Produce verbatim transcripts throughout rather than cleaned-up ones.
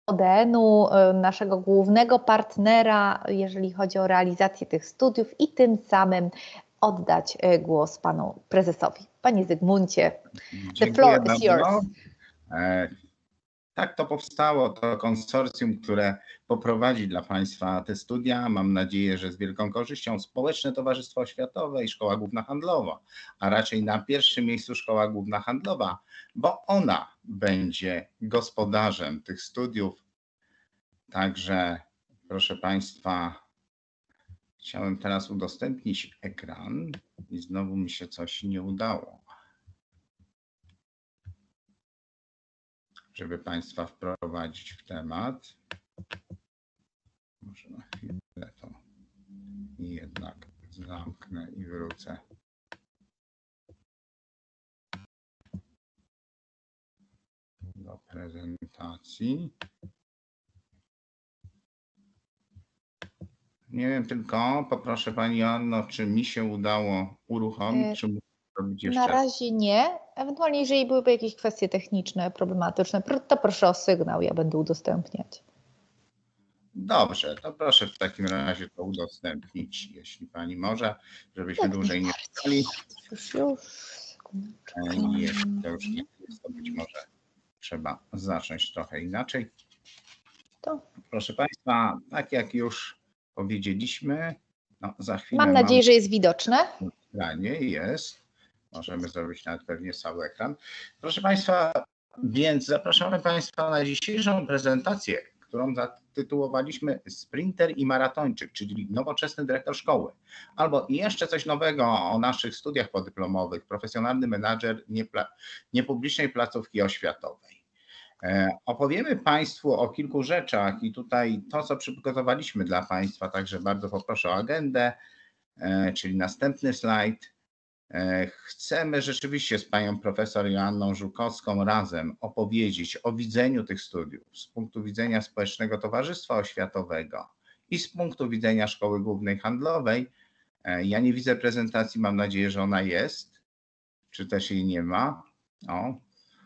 O D N-u, naszego głównego partnera, jeżeli chodzi o realizację tych studiów i tym samym oddać głos panu prezesowi. Panie Zygmuncie, the floor is yours. Tak to powstało, to konsorcjum, które poprowadzi dla Państwa te studia. Mam nadzieję, że z wielką korzyścią Społeczne Towarzystwo Oświatowe i Szkoła Główna Handlowa, a raczej na pierwszym miejscu Szkoła Główna Handlowa, bo ona będzie gospodarzem tych studiów. Także proszę Państwa, chciałem teraz udostępnić ekran i znowu mi się coś nie udało. Żeby Państwa wprowadzić w temat. Może na chwilę to jednak zamknę i wrócę. Do prezentacji. Nie wiem tylko, poproszę Pani Anno, czy mi się udało uruchomić, czy muszę robić jeszcze? Na razie nie. Ewentualnie, jeżeli byłyby jakieś kwestie techniczne, problematyczne, to proszę o sygnał, ja będę udostępniać. Dobrze, to proszę w takim razie to udostępnić, jeśli Pani może, żebyśmy Jak dłużej nie czekali. Już, już. Jest, to już nie jest, to być może trzeba zacząć trochę inaczej. To. Proszę Państwa, tak jak już powiedzieliśmy, no za chwilę mam nadzieję, mam... że jest widoczne. Na ekranie jest. Możemy zrobić nawet pewnie cały ekran. Proszę Państwa, więc zapraszamy Państwa na dzisiejszą prezentację, którą zatytułowaliśmy Sprinter i Maratończyk, czyli nowoczesny dyrektor szkoły. Albo jeszcze coś nowego o naszych studiach podyplomowych, profesjonalny menadżer niepublicznej placówki oświatowej. Opowiemy Państwu o kilku rzeczach i tutaj to, co przygotowaliśmy dla Państwa, także bardzo poproszę o agendę, czyli następny slajd. Chcemy rzeczywiście z panią profesor Joanną Żukowską razem opowiedzieć o widzeniu tych studiów z punktu widzenia Społecznego Towarzystwa Oświatowego i z punktu widzenia Szkoły Głównej Handlowej. Ja nie widzę prezentacji, mam nadzieję, że ona jest, czy też jej nie ma. O.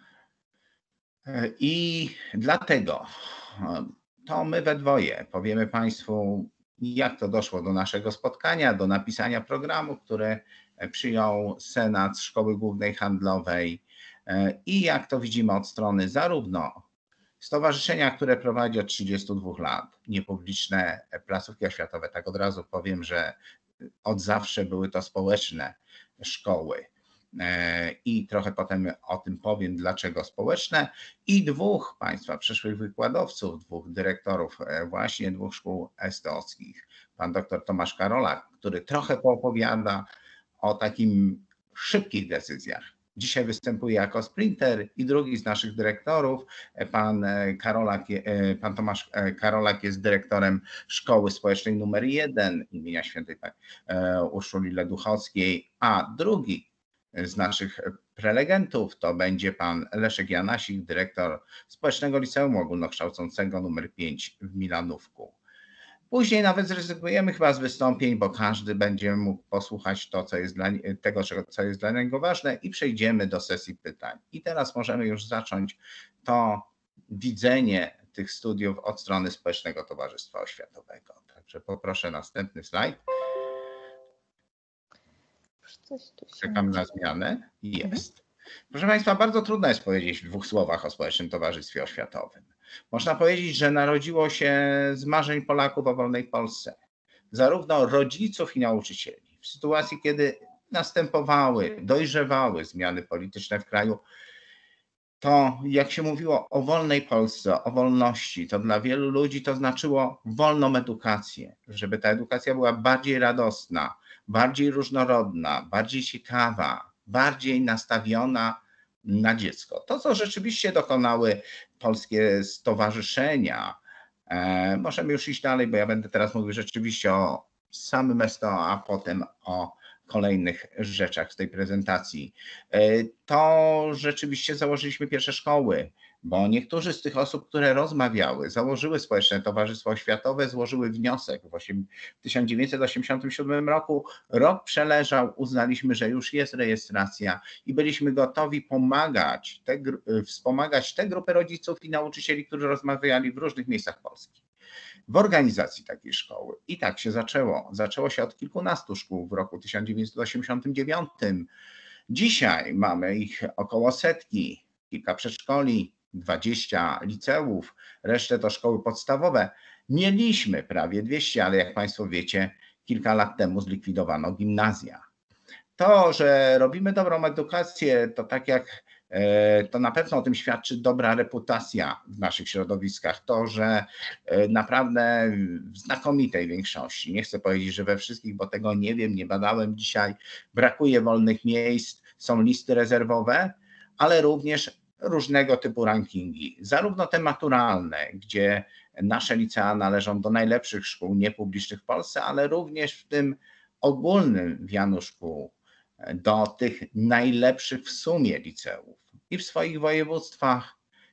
I dlatego to my we dwoje powiemy Państwu, jak to doszło do naszego spotkania, do napisania programu, który przyjął Senat Szkoły Głównej Handlowej i jak to widzimy od strony zarówno stowarzyszenia, które prowadzi od trzydziestu dwóch lat, niepubliczne placówki oświatowe, tak od razu powiem, że od zawsze były to społeczne szkoły i trochę potem o tym powiem, dlaczego społeczne, i dwóch Państwa przyszłych wykładowców, dwóch dyrektorów właśnie dwóch szkół es te owskich, pan doktor Tomasz Karolak, który trochę poopowiada o takim szybkich decyzjach. Dzisiaj występuje jako sprinter i drugi z naszych dyrektorów, pan Karolak, pan Tomasz Karolak jest dyrektorem Szkoły Społecznej numer jeden imienia świętej Urszuli Leduchowskiej, a drugi z naszych prelegentów to będzie pan Leszek Janasik, dyrektor Społecznego Liceum Ogólnokształcącego numer pięć w Milanówku. Później nawet zrezygnujemy chyba z wystąpień, bo każdy będzie mógł posłuchać to, co jest dla, tego, co jest dla niego ważne, i przejdziemy do sesji pytań. I teraz możemy już zacząć to widzenie tych studiów od strony Społecznego Towarzystwa Oświatowego. Także poproszę następny slajd. Czekam na zmianę. Jest. Proszę Państwa, bardzo trudno jest powiedzieć w dwóch słowach o Społecznym Towarzystwie Oświatowym. Można powiedzieć, że narodziło się z marzeń Polaków o wolnej Polsce, zarówno rodziców i nauczycieli. W sytuacji, kiedy następowały, dojrzewały zmiany polityczne w kraju, to jak się mówiło o wolnej Polsce, o wolności, to dla wielu ludzi to znaczyło wolną edukację, żeby ta edukacja była bardziej radosna, bardziej różnorodna, bardziej ciekawa, bardziej nastawiona na dziecko. To, co rzeczywiście dokonały polskie stowarzyszenia, e, możemy już iść dalej, bo ja będę teraz mówił rzeczywiście o samym es te o, a potem o kolejnych rzeczach z tej prezentacji. E, to rzeczywiście założyliśmy pierwsze szkoły bo niektórzy z tych osób, które rozmawiały, założyły Społeczne Towarzystwo Oświatowe, złożyły wniosek w tysiąc dziewięćset osiemdziesiątym siódmym roku. Rok przeleżał, uznaliśmy, że już jest rejestracja i byliśmy gotowi pomagać, te, wspomagać te grupy rodziców i nauczycieli, którzy rozmawiali w różnych miejscach Polski w organizacji takiej szkoły. I tak się zaczęło. Zaczęło się od kilkunastu szkół w roku tysiąc dziewięćset osiemdziesiątym dziewiątym. Dzisiaj mamy ich około setki, kilka przedszkoli, dwadzieścia liceów, resztę to szkoły podstawowe. Mieliśmy prawie dwieście, ale jak Państwo wiecie, kilka lat temu zlikwidowano gimnazja. To, że robimy dobrą edukację, to tak jak to na pewno o tym świadczy dobra reputacja w naszych środowiskach. To, że naprawdę w znakomitej większości, nie chcę powiedzieć, że we wszystkich, bo tego nie wiem, nie badałem dzisiaj, brakuje wolnych miejsc, są listy rezerwowe, ale również różnego typu rankingi, zarówno te maturalne, gdzie nasze licea należą do najlepszych szkół niepublicznych w Polsce, ale również w tym ogólnym wianu szkół do tych najlepszych w sumie liceów i w swoich województwach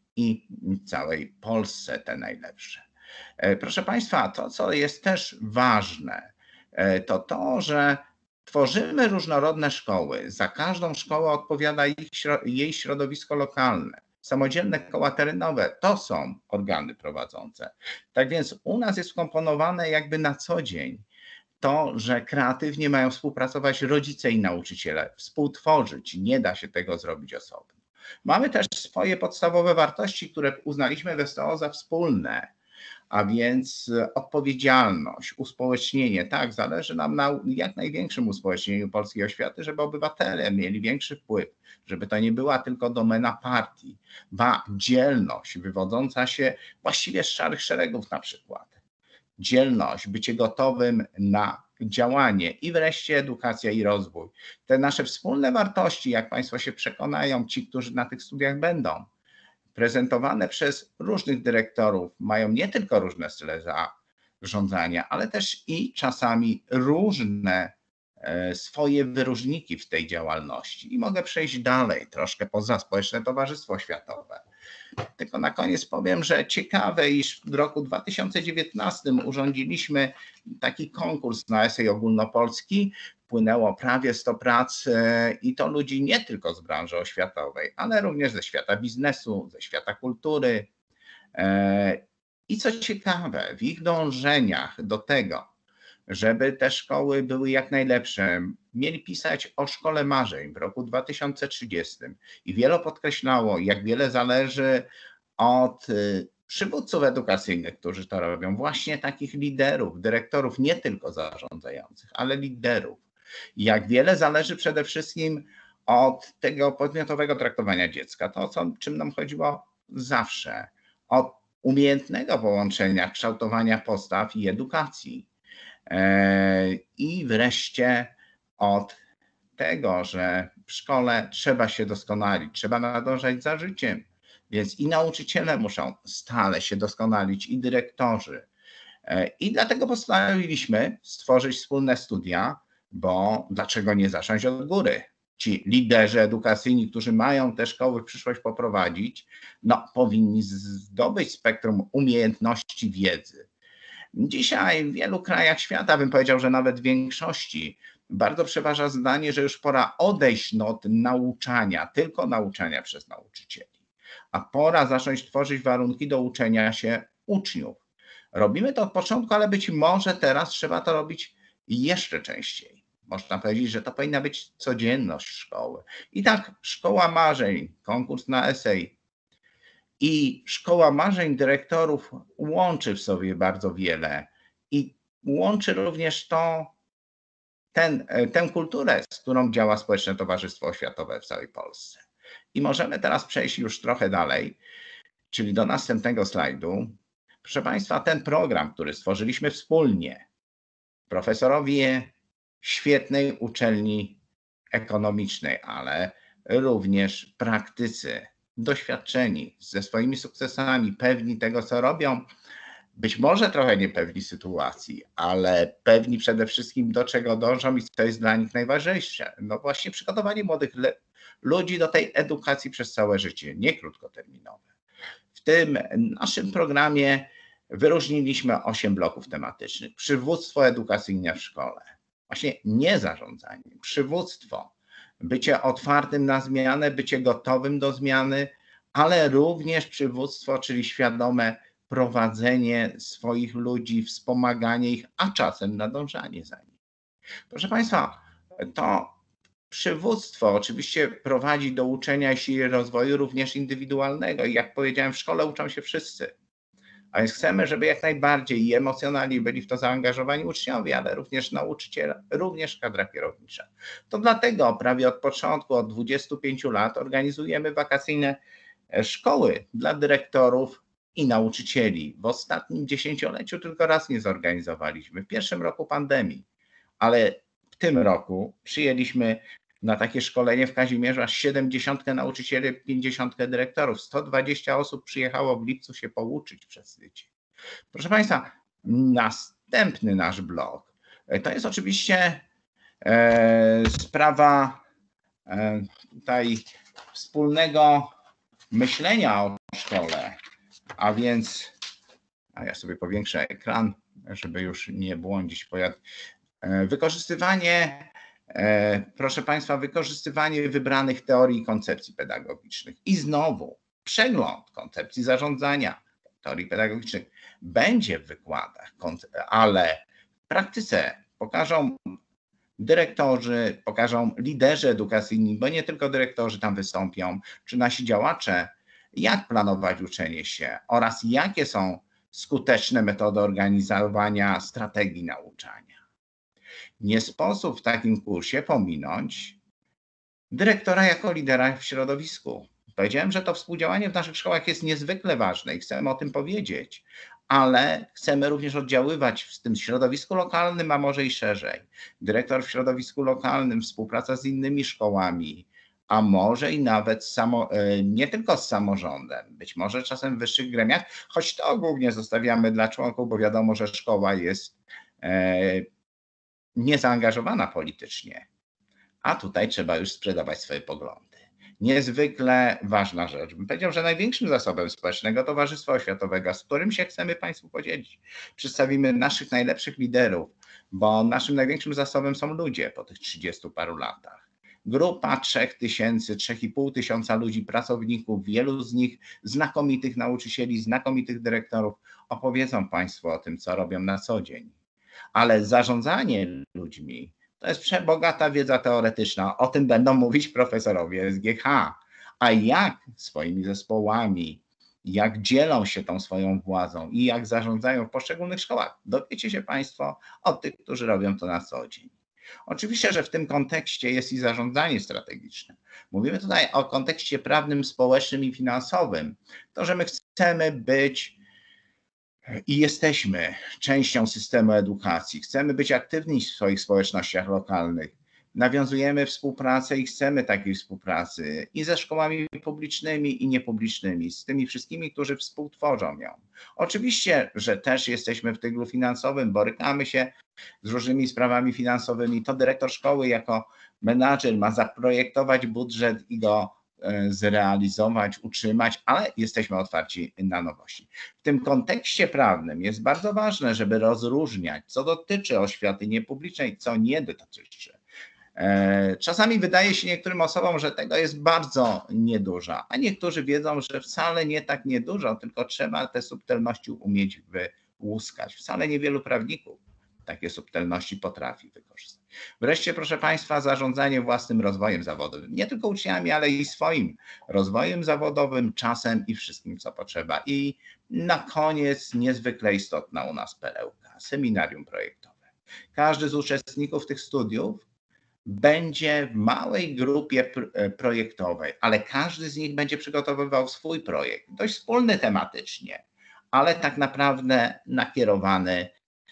i w całej Polsce te najlepsze. Proszę Państwa, to co jest też ważne, to to, że tworzymy różnorodne szkoły. Za każdą szkołę odpowiada ich, jej środowisko lokalne. Samodzielne koła terenowe to są organy prowadzące. Tak więc u nas jest wkomponowane jakby na co dzień to, że kreatywnie mają współpracować rodzice i nauczyciele, współtworzyć. Nie da się tego zrobić osobno. Mamy też swoje podstawowe wartości, które uznaliśmy w S T O za wspólne, a więc odpowiedzialność, uspołecznienie. Tak, zależy nam na jak największym uspołecznieniu polskiej oświaty, żeby obywatele mieli większy wpływ, żeby to nie była tylko domena partii, ba, dzielność wywodząca się właściwie z szarych szeregów na przykład. Dzielność, bycie gotowym na działanie i wreszcie edukacja i rozwój. Te nasze wspólne wartości, jak Państwo się przekonają, ci, którzy na tych studiach będą, prezentowane przez różnych dyrektorów, mają nie tylko różne style zarządzania, ale też i czasami różne swoje wyróżniki w tej działalności. I mogę przejść dalej, troszkę poza Społeczne Towarzystwo Oświatowe. Tylko na koniec powiem, że ciekawe, iż w roku dwa tysiące dziewiętnastym urządziliśmy taki konkurs na esej ogólnopolski. Wpłynęło prawie sto prac i to ludzi nie tylko z branży oświatowej, ale również ze świata biznesu, ze świata kultury. I co ciekawe, w ich dążeniach do tego, żeby te szkoły były jak najlepsze, mieli pisać o szkole marzeń w roku dwa tysiące trzydziestym i wiele podkreślało, jak wiele zależy od przywódców edukacyjnych, którzy to robią, właśnie takich liderów, dyrektorów, nie tylko zarządzających, ale liderów. Jak wiele zależy przede wszystkim od tego podmiotowego traktowania dziecka, to o czym nam chodziło zawsze, od umiejętnego połączenia kształtowania postaw i edukacji. I wreszcie od tego, że w szkole trzeba się doskonalić, trzeba nadążać za życiem, więc i nauczyciele muszą stale się doskonalić, i dyrektorzy. I dlatego postanowiliśmy stworzyć wspólne studia, bo dlaczego nie zacząć od góry? Ci liderzy edukacyjni, którzy mają te szkoły w przyszłość poprowadzić, no powinni zdobyć spektrum umiejętności, wiedzy. Dzisiaj w wielu krajach świata, bym powiedział, że nawet w większości, bardzo przeważa zdanie, że już pora odejść od nauczania, tylko nauczania przez nauczycieli, a pora zacząć tworzyć warunki do uczenia się uczniów. Robimy to od początku, ale być może teraz trzeba to robić jeszcze częściej. Można powiedzieć, że to powinna być codzienność szkoły. I tak Szkoła Marzeń, konkurs na esej i Szkoła Marzeń dyrektorów łączy w sobie bardzo wiele i łączy również to, ten, tę kulturę, z którą działa Społeczne Towarzystwo Oświatowe w całej Polsce. I możemy teraz przejść już trochę dalej, czyli do następnego slajdu. Proszę Państwa, ten program, który stworzyliśmy wspólnie, profesorowie świetnej uczelni ekonomicznej, ale również praktycy, doświadczeni, ze swoimi sukcesami, pewni tego, co robią, być może trochę niepewni sytuacji, ale pewni przede wszystkim, do czego dążą i co jest dla nich najważniejsze. No właśnie przygotowanie młodych ludzi do tej edukacji przez całe życie, nie krótkoterminowe. tym naszym programie wyróżniliśmy osiem bloków tematycznych. Przywództwo edukacyjne w szkole. Właśnie nie zarządzanie, przywództwo. Bycie otwartym na zmianę, bycie gotowym do zmiany, ale również przywództwo, czyli świadome prowadzenie swoich ludzi, wspomaganie ich, a czasem nadążanie za nimi. Proszę Państwa, to przywództwo oczywiście prowadzi do uczenia i rozwoju również indywidualnego. I jak powiedziałem, w szkole uczą się wszyscy. A więc chcemy, żeby jak najbardziej i emocjonalnie byli w to zaangażowani uczniowie, ale również nauczyciele, również kadra kierownicza. To dlatego prawie od początku, od dwudziestu pięciu lat organizujemy wakacyjne szkoły dla dyrektorów i nauczycieli. W ostatnim dziesięcioleciu tylko raz nie zorganizowaliśmy, w pierwszym roku pandemii, ale w tym roku przyjęliśmy na takie szkolenie w Kazimierzu aż siedemdziesiątkę nauczycieli, pięćdziesiątkę dyrektorów. sto dwadzieścia osób przyjechało w lipcu się pouczyć przez tydzień. Proszę Państwa, następny nasz blok to jest oczywiście e, sprawa e, tutaj wspólnego myślenia o szkole, a więc, a ja sobie powiększę ekran, żeby już nie błądzić pojad. Wykorzystywanie, proszę Państwa, wykorzystywanie wybranych teorii i koncepcji pedagogicznych. I znowu przegląd koncepcji zarządzania, teorii pedagogicznych będzie w wykładach, ale w praktyce pokażą dyrektorzy, pokażą liderzy edukacyjni, bo nie tylko dyrektorzy tam wystąpią, czy nasi działacze, jak planować uczenie się oraz jakie są skuteczne metody organizowania strategii nauczania. Nie sposób w takim kursie pominąć dyrektora jako lidera w środowisku. Powiedziałem, że to współdziałanie w naszych szkołach jest niezwykle ważne i chcemy o tym powiedzieć, ale chcemy również oddziaływać w tym środowisku lokalnym, a może i szerzej. Dyrektor w środowisku lokalnym, współpraca z innymi szkołami, a może i nawet samo, nie tylko z samorządem, być może czasem w wyższych gremiach, choć to głównie zostawiamy dla członków, bo wiadomo, że szkoła jest niezaangażowana politycznie, a tutaj trzeba już sprzedawać swoje poglądy. Niezwykle ważna rzecz. Bym powiedział, że największym zasobem społecznego Towarzystwa Oświatowego, z którym się chcemy Państwu podzielić. Przedstawimy naszych najlepszych liderów, bo naszym największym zasobem są ludzie po tych trzydziestu paru latach. Grupa trzech tysięcy, trzech i pół tysiąca ludzi, pracowników, wielu z nich znakomitych nauczycieli, znakomitych dyrektorów, opowiedzą Państwu o tym, co robią na co dzień. Ale zarządzanie ludźmi to jest przebogata wiedza teoretyczna. O tym będą mówić profesorowie z G H. A jak swoimi zespołami, jak dzielą się tą swoją władzą i jak zarządzają w poszczególnych szkołach, dowiecie się Państwo od tych, którzy robią to na co dzień. Oczywiście, że w tym kontekście jest i zarządzanie strategiczne. Mówimy tutaj o kontekście prawnym, społecznym i finansowym. To, że my chcemy być i jesteśmy częścią systemu edukacji. Chcemy być aktywni w swoich społecznościach lokalnych. Nawiązujemy współpracę i chcemy takiej współpracy i ze szkołami publicznymi i niepublicznymi, z tymi wszystkimi, którzy współtworzą ją. Oczywiście, że też jesteśmy w tyglu finansowym, borykamy się z różnymi sprawami finansowymi. To dyrektor szkoły jako menadżer ma zaprojektować budżet i go zrealizować, utrzymać, ale jesteśmy otwarci na nowości. W tym kontekście prawnym jest bardzo ważne, żeby rozróżniać, co dotyczy oświaty niepublicznej, co nie dotyczy. Czasami wydaje się niektórym osobom, że tego jest bardzo niedużo, a niektórzy wiedzą, że wcale nie tak niedużo, tylko trzeba te subtelności umieć wyłuskać. Wcale niewielu prawników takie subtelności potrafi wykorzystać. Wreszcie, proszę Państwa, zarządzanie własnym rozwojem zawodowym. Nie tylko uczniami, ale i swoim rozwojem zawodowym, czasem i wszystkim, co potrzeba. I na koniec niezwykle istotna u nas perełka, seminarium projektowe. Każdy z uczestników tych studiów będzie w małej grupie projektowej, ale każdy z nich będzie przygotowywał swój projekt, dość wspólny tematycznie, ale tak naprawdę nakierowany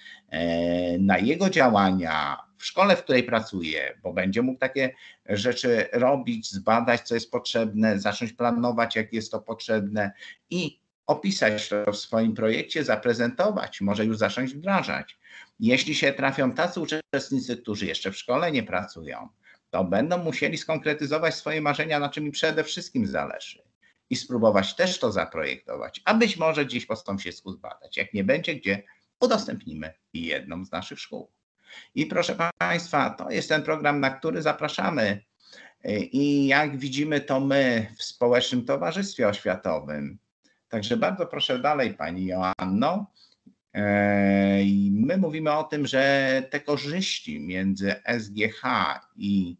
na jego działania w szkole, w której pracuje, bo będzie mógł takie rzeczy robić, zbadać, co jest potrzebne, zacząć planować, jak jest to potrzebne i opisać to w swoim projekcie, zaprezentować, może już zacząć wdrażać. Jeśli się trafią tacy uczestnicy, którzy jeszcze w szkole nie pracują, to będą musieli skonkretyzować swoje marzenia, na czym im przede wszystkim zależy. i spróbować też to zaprojektować, a być może gdzieś po sąsiedzku zbadać. Jak nie będzie gdzie, udostępnimy jedną z naszych szkół. I proszę Państwa, to jest ten program, na który zapraszamy. I jak widzimy, to my w Społecznym Towarzystwie Oświatowym. Także bardzo proszę dalej, Pani Joanno. I my mówimy o tym, że te korzyści między S G H i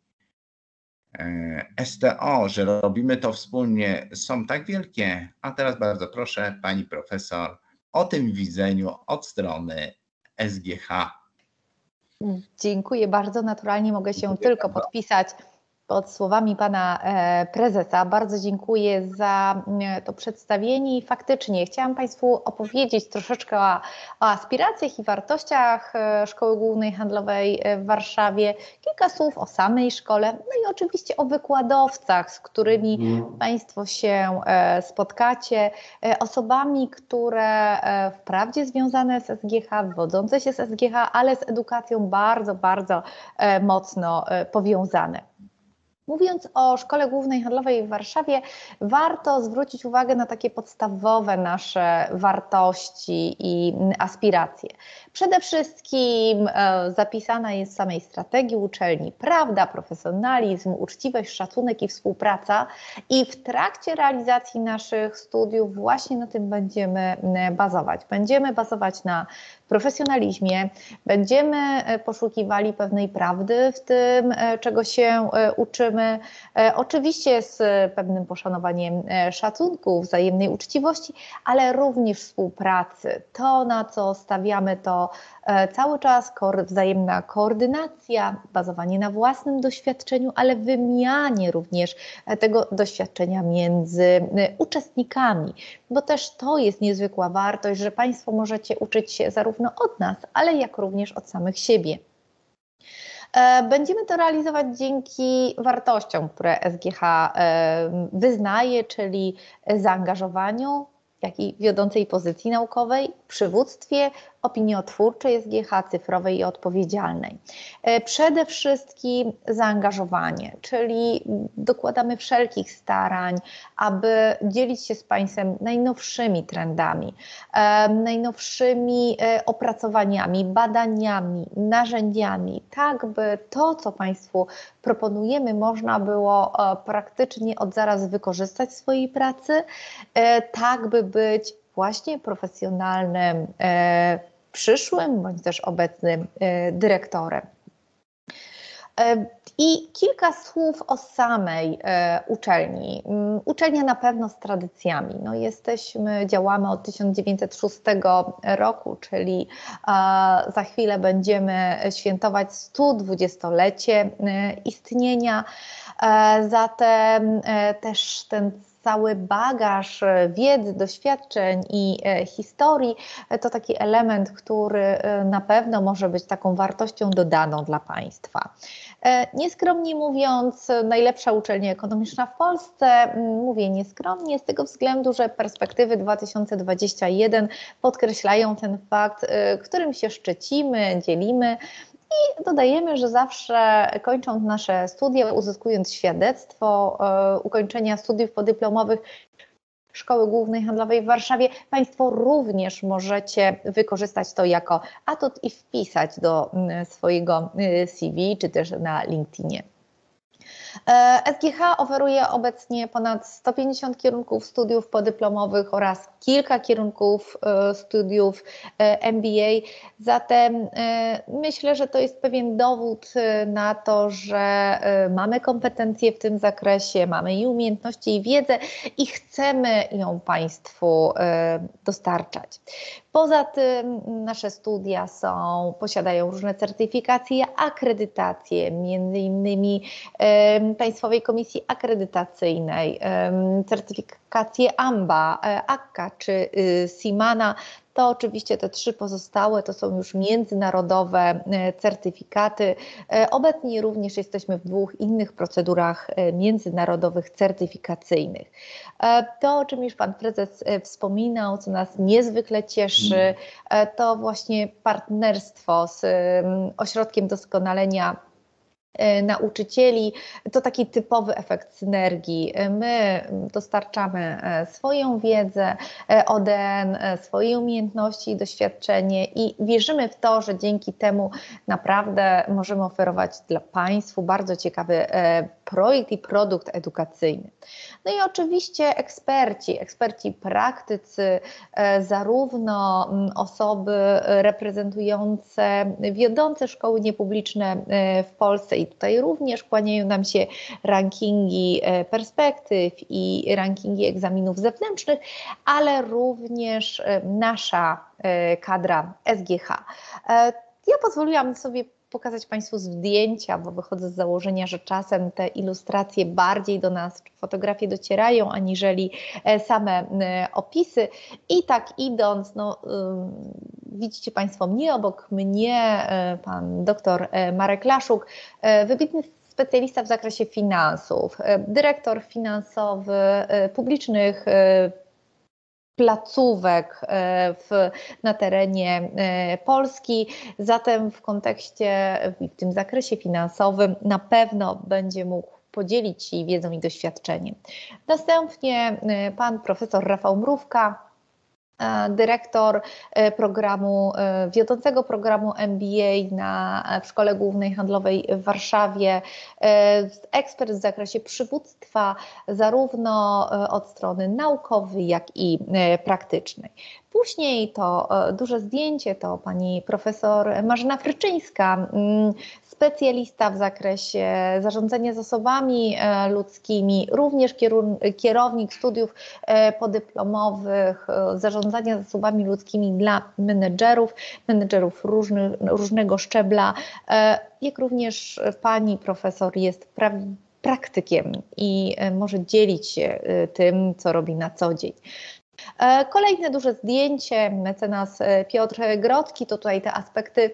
S T O, że robimy to wspólnie, są tak wielkie. A teraz bardzo proszę Pani Profesor o tym widzeniu od strony S G H. Dziękuję bardzo. Naturalnie mogę się dziękuję tylko bardzo. podpisać pod słowami Pana Prezesa. Bardzo dziękuję za to przedstawienie i faktycznie chciałam Państwu opowiedzieć troszeczkę o, o aspiracjach i wartościach Szkoły Głównej Handlowej w Warszawie, kilka słów o samej szkole, no i oczywiście o wykładowcach, z którymi Państwo się spotkacie, osobami, które wprawdzie związane z S G H, wywodzące się z S G H, ale z edukacją bardzo, bardzo mocno powiązane. Mówiąc o Szkole Głównej Handlowej w Warszawie, warto zwrócić uwagę na takie podstawowe nasze wartości i aspiracje. Przede wszystkim e, zapisana jest w samej strategii uczelni prawda, profesjonalizm, uczciwość, szacunek i współpraca i w trakcie realizacji naszych studiów właśnie na tym będziemy bazować. Będziemy bazować na profesjonalizmie, będziemy poszukiwali pewnej prawdy w tym, czego się uczymy, oczywiście z pewnym poszanowaniem szacunku, wzajemnej uczciwości, ale również współpracy. To, na co stawiamy, to cały czas wzajemna koordynacja, bazowanie na własnym doświadczeniu, ale wymianie również tego doświadczenia między uczestnikami, bo też to jest niezwykła wartość, że Państwo możecie uczyć się zarówno od nas, ale jak również od samych siebie. Będziemy to realizować dzięki wartościom, które S G H wyznaje, czyli zaangażowaniu, jak i wiodącej pozycji naukowej, przywództwie, opiniotwórczej S G H, cyfrowej i odpowiedzialnej. Przede wszystkim zaangażowanie, czyli dokładamy wszelkich starań, aby dzielić się z Państwem najnowszymi trendami, najnowszymi opracowaniami, badaniami, narzędziami, tak by to, co Państwu proponujemy, można było praktycznie od zaraz wykorzystać w swojej pracy, tak by być właśnie profesjonalnym, e, przyszłym bądź też obecnym e, dyrektorem. E, I kilka słów o samej e, uczelni. Um, uczelnia na pewno z tradycjami. No, jesteśmy, działamy od tysiąc dziewięćset szóstego roku, czyli e, za chwilę będziemy świętować sto dwudziestolecie e, istnienia. E, zatem e, też ten cały bagaż wiedzy, doświadczeń i e, historii to taki element, który e, na pewno może być taką wartością dodaną dla Państwa. E, nieskromnie mówiąc, najlepsza uczelnia ekonomiczna w Polsce, mówię nieskromnie z tego względu, że perspektywy dwa tysiące dwudziesty pierwszy podkreślają ten fakt, e, którym się szczycimy, dzielimy. I dodajemy, że zawsze kończąc nasze studia, uzyskując świadectwo e, ukończenia studiów podyplomowych Szkoły Głównej Handlowej w Warszawie, Państwo również możecie wykorzystać to jako atut i wpisać do m, swojego C V czy też na LinkedInie. S G H oferuje obecnie ponad sto pięćdziesiąt kierunków studiów podyplomowych oraz kilka kierunków studiów M B A, zatem myślę, że to jest pewien dowód na to, że mamy kompetencje w tym zakresie, mamy i umiejętności, i wiedzę i chcemy ją Państwu dostarczać. Poza tym nasze studia są, posiadają różne certyfikacje, akredytacje, między innymi e, Państwowej Komisji Akredytacyjnej, e, certyfikacje A M B A, e, A C C A czy e, SIMANA. To oczywiście te trzy pozostałe to są już międzynarodowe certyfikaty. Obecnie również jesteśmy w dwóch innych procedurach międzynarodowych certyfikacyjnych. To, o czym już Pan Prezes wspominał, co nas niezwykle cieszy, to właśnie partnerstwo z Ośrodkiem Doskonalenia nauczycieli. To taki typowy efekt synergii. My dostarczamy swoją wiedzę, O D N, swoje umiejętności i doświadczenie i wierzymy w to, że dzięki temu naprawdę możemy oferować dla Państwu bardzo ciekawy projekt i produkt edukacyjny. No i oczywiście eksperci, eksperci praktycy, zarówno osoby reprezentujące wiodące szkoły niepubliczne w Polsce i tutaj również kłaniają nam się rankingi perspektyw i rankingi egzaminów zewnętrznych, ale również nasza kadra S G H. Ja pozwoliłam sobie pokazać Państwu zdjęcia, bo wychodzę z założenia, że czasem te ilustracje bardziej do nas, czy fotografie docierają, aniżeli same opisy. I tak idąc, no, widzicie Państwo mnie, obok mnie pan doktor Marek Laszuk, wybitny specjalista w zakresie finansów, dyrektor finansowy publicznych placówek w, na terenie Polski, zatem w kontekście, w tym zakresie finansowym na pewno będzie mógł podzielić się wiedzą i doświadczeniem. Następnie pan profesor Rafał Mrówka, dyrektor programu, wiodącego programu M B A na, w Szkole Głównej Handlowej w Warszawie, ekspert w zakresie przywództwa zarówno od strony naukowej, jak i praktycznej. Później to duże zdjęcie to pani profesor Marzena Fryczyńska, specjalista w zakresie zarządzania zasobami ludzkimi, również kierownik studiów podyplomowych zarządzania zasobami ludzkimi dla menedżerów, menedżerów różny, różnego szczebla, jak również pani profesor jest pra- praktykiem i może dzielić się tym, co robi na co dzień. Kolejne duże zdjęcie, mecenas Piotr Grodzki, to tutaj te aspekty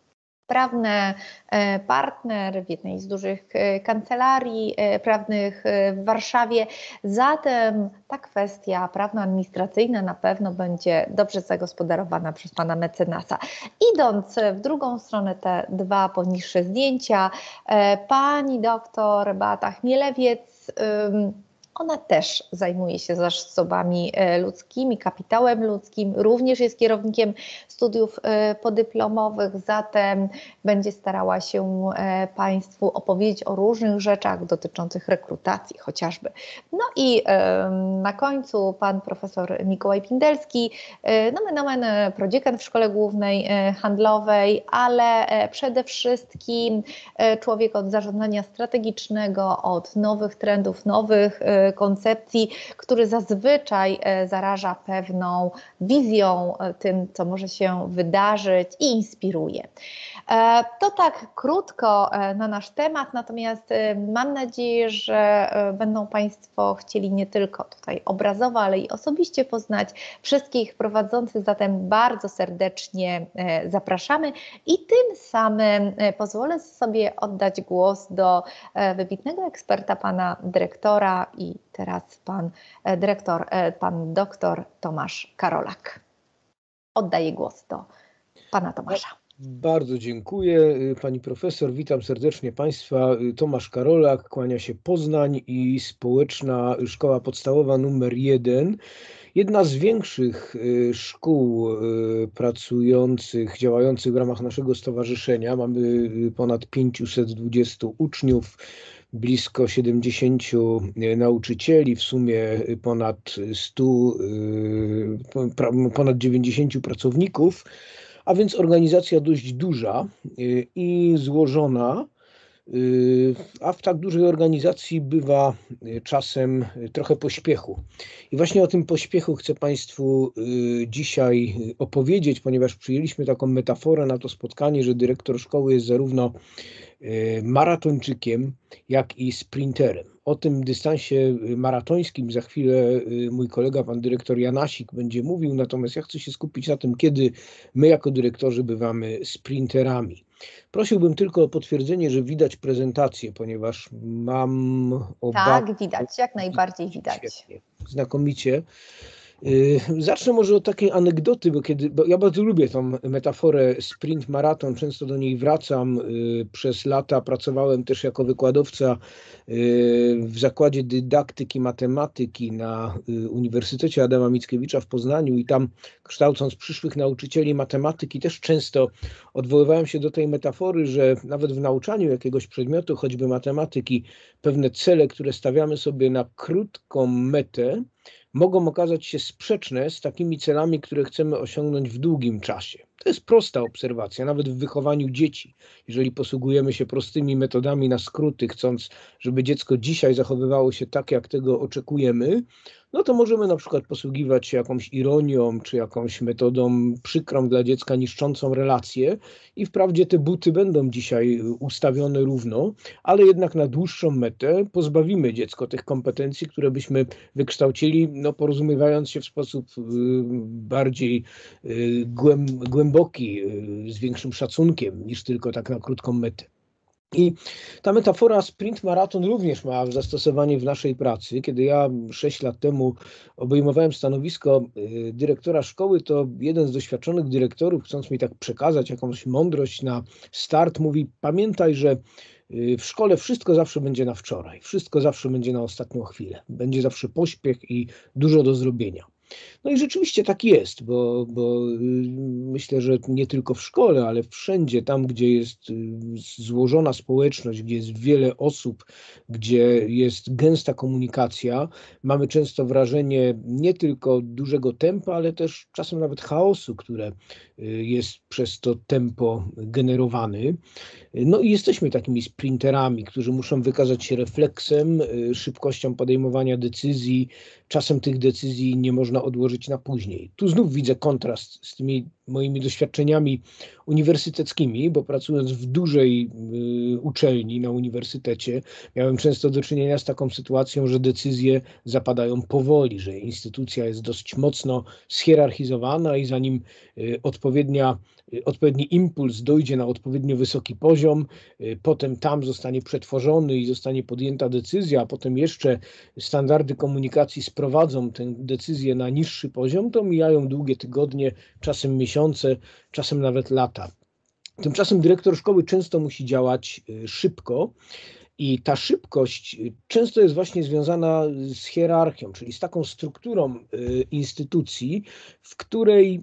prawne, partner w jednej z dużych kancelarii prawnych w Warszawie. Zatem ta kwestia prawno-administracyjna na pewno będzie dobrze zagospodarowana przez pana mecenasa. Idąc w drugą stronę, te dwa poniższe zdjęcia, pani doktor Beata Chmielewiec, ona też zajmuje się zasobami ludzkimi, kapitałem ludzkim, również jest kierownikiem studiów podyplomowych, zatem będzie starała się Państwu opowiedzieć o różnych rzeczach dotyczących rekrutacji chociażby. No i na końcu pan profesor Mikołaj Pindelski, nomen omen prodziekan w Szkole Głównej Handlowej, ale przede wszystkim człowiek od zarządzania strategicznego, od nowych trendów, nowych koncepcji, który zazwyczaj zaraża pewną wizją, tym, co może się wydarzyć i inspiruje. To tak krótko na nasz temat, natomiast mam nadzieję, że będą Państwo chcieli nie tylko tutaj obrazowo, ale i osobiście poznać wszystkich prowadzących, zatem bardzo serdecznie zapraszamy i tym samym pozwolę sobie oddać głos do wybitnego eksperta, pana dyrektora i teraz pan dyrektor, pan doktor Tomasz Karolak. Oddaję głos do pana Tomasza. Bardzo dziękuję pani profesor, witam serdecznie Państwa. Tomasz Karolak, kłania się Poznań i Społeczna Szkoła Podstawowa numer jeden. Jedna z większych szkół pracujących, działających w ramach naszego stowarzyszenia. Mamy ponad pięćset dwudziestu uczniów, blisko siedemdziesięciu nauczycieli, w sumie ponad stu, ponad dziewięćdziesięciu pracowników, a więc organizacja dość duża i złożona, a w tak dużej organizacji bywa czasem trochę pośpiechu. I właśnie o tym pośpiechu chcę Państwu dzisiaj opowiedzieć, ponieważ przyjęliśmy taką metaforę na to spotkanie, że dyrektor szkoły jest zarówno maratończykiem, jak i sprinterem. O tym dystansie maratońskim za chwilę mój kolega, pan dyrektor Janasik, będzie mówił, natomiast ja chcę się skupić na tym, kiedy my jako dyrektorzy bywamy sprinterami. Prosiłbym tylko o potwierdzenie, że widać prezentację, ponieważ mam obawę... Tak, widać, jak najbardziej widać. Świetnie, znakomicie. Zacznę może od takiej anegdoty, bo, kiedy, bo ja bardzo lubię tą metaforę sprint, maraton, często do niej wracam. Przez lata pracowałem też jako wykładowca w Zakładzie Dydaktyki Matematyki na Uniwersytecie Adama Mickiewicza w Poznaniu i tam, kształcąc przyszłych nauczycieli matematyki, też często odwoływałem się do tej metafory, że nawet w nauczaniu jakiegoś przedmiotu, choćby matematyki, pewne cele, które stawiamy sobie na krótką metę, mogą okazać się sprzeczne z takimi celami, które chcemy osiągnąć w długim czasie. To jest prosta obserwacja, nawet w wychowaniu dzieci. Jeżeli posługujemy się prostymi metodami na skróty, chcąc, żeby dziecko dzisiaj zachowywało się tak, jak tego oczekujemy, no to możemy na przykład posługiwać się jakąś ironią, czy jakąś metodą przykrą dla dziecka, niszczącą relacje i wprawdzie te buty będą dzisiaj ustawione równo, ale jednak na dłuższą metę pozbawimy dziecko tych kompetencji, które byśmy wykształcili, no porozumiewając się w sposób bardziej głęboki, z większym szacunkiem niż tylko tak na krótką metę. I ta metafora sprint-maraton również ma zastosowanie w naszej pracy. Kiedy ja sześć lat temu obejmowałem stanowisko dyrektora szkoły, to jeden z doświadczonych dyrektorów, chcąc mi tak przekazać jakąś mądrość na start, mówi: pamiętaj, że w szkole wszystko zawsze będzie na wczoraj, wszystko zawsze będzie na ostatnią chwilę, będzie zawsze pośpiech i dużo do zrobienia. No i rzeczywiście tak jest, bo, bo myślę, że nie tylko w szkole, ale wszędzie tam, gdzie jest złożona społeczność, gdzie jest wiele osób, gdzie jest gęsta komunikacja, mamy często wrażenie nie tylko dużego tempa, ale też czasem nawet chaosu, które jest przez to tempo generowany. No i jesteśmy takimi sprinterami, którzy muszą wykazać się refleksem, szybkością podejmowania decyzji. Czasem tych decyzji nie można odłożyć na później. Tu znów widzę kontrast z tymi moimi doświadczeniami uniwersyteckimi, bo pracując w dużej y, uczelni na uniwersytecie, miałem często do czynienia z taką sytuacją, że decyzje zapadają powoli, że instytucja jest dość mocno schierarchizowana i zanim y, odpowiednia, y, odpowiedni impuls dojdzie na odpowiednio wysoki poziom, y, potem tam zostanie przetworzony i zostanie podjęta decyzja, a potem jeszcze standardy komunikacji sprowadzą tę decyzję na niższy poziom, to mijają długie tygodnie, czasem miesiące, czasem nawet lata. Tymczasem dyrektor szkoły często musi działać szybko i ta szybkość często jest właśnie związana z hierarchią, czyli z taką strukturą instytucji, w której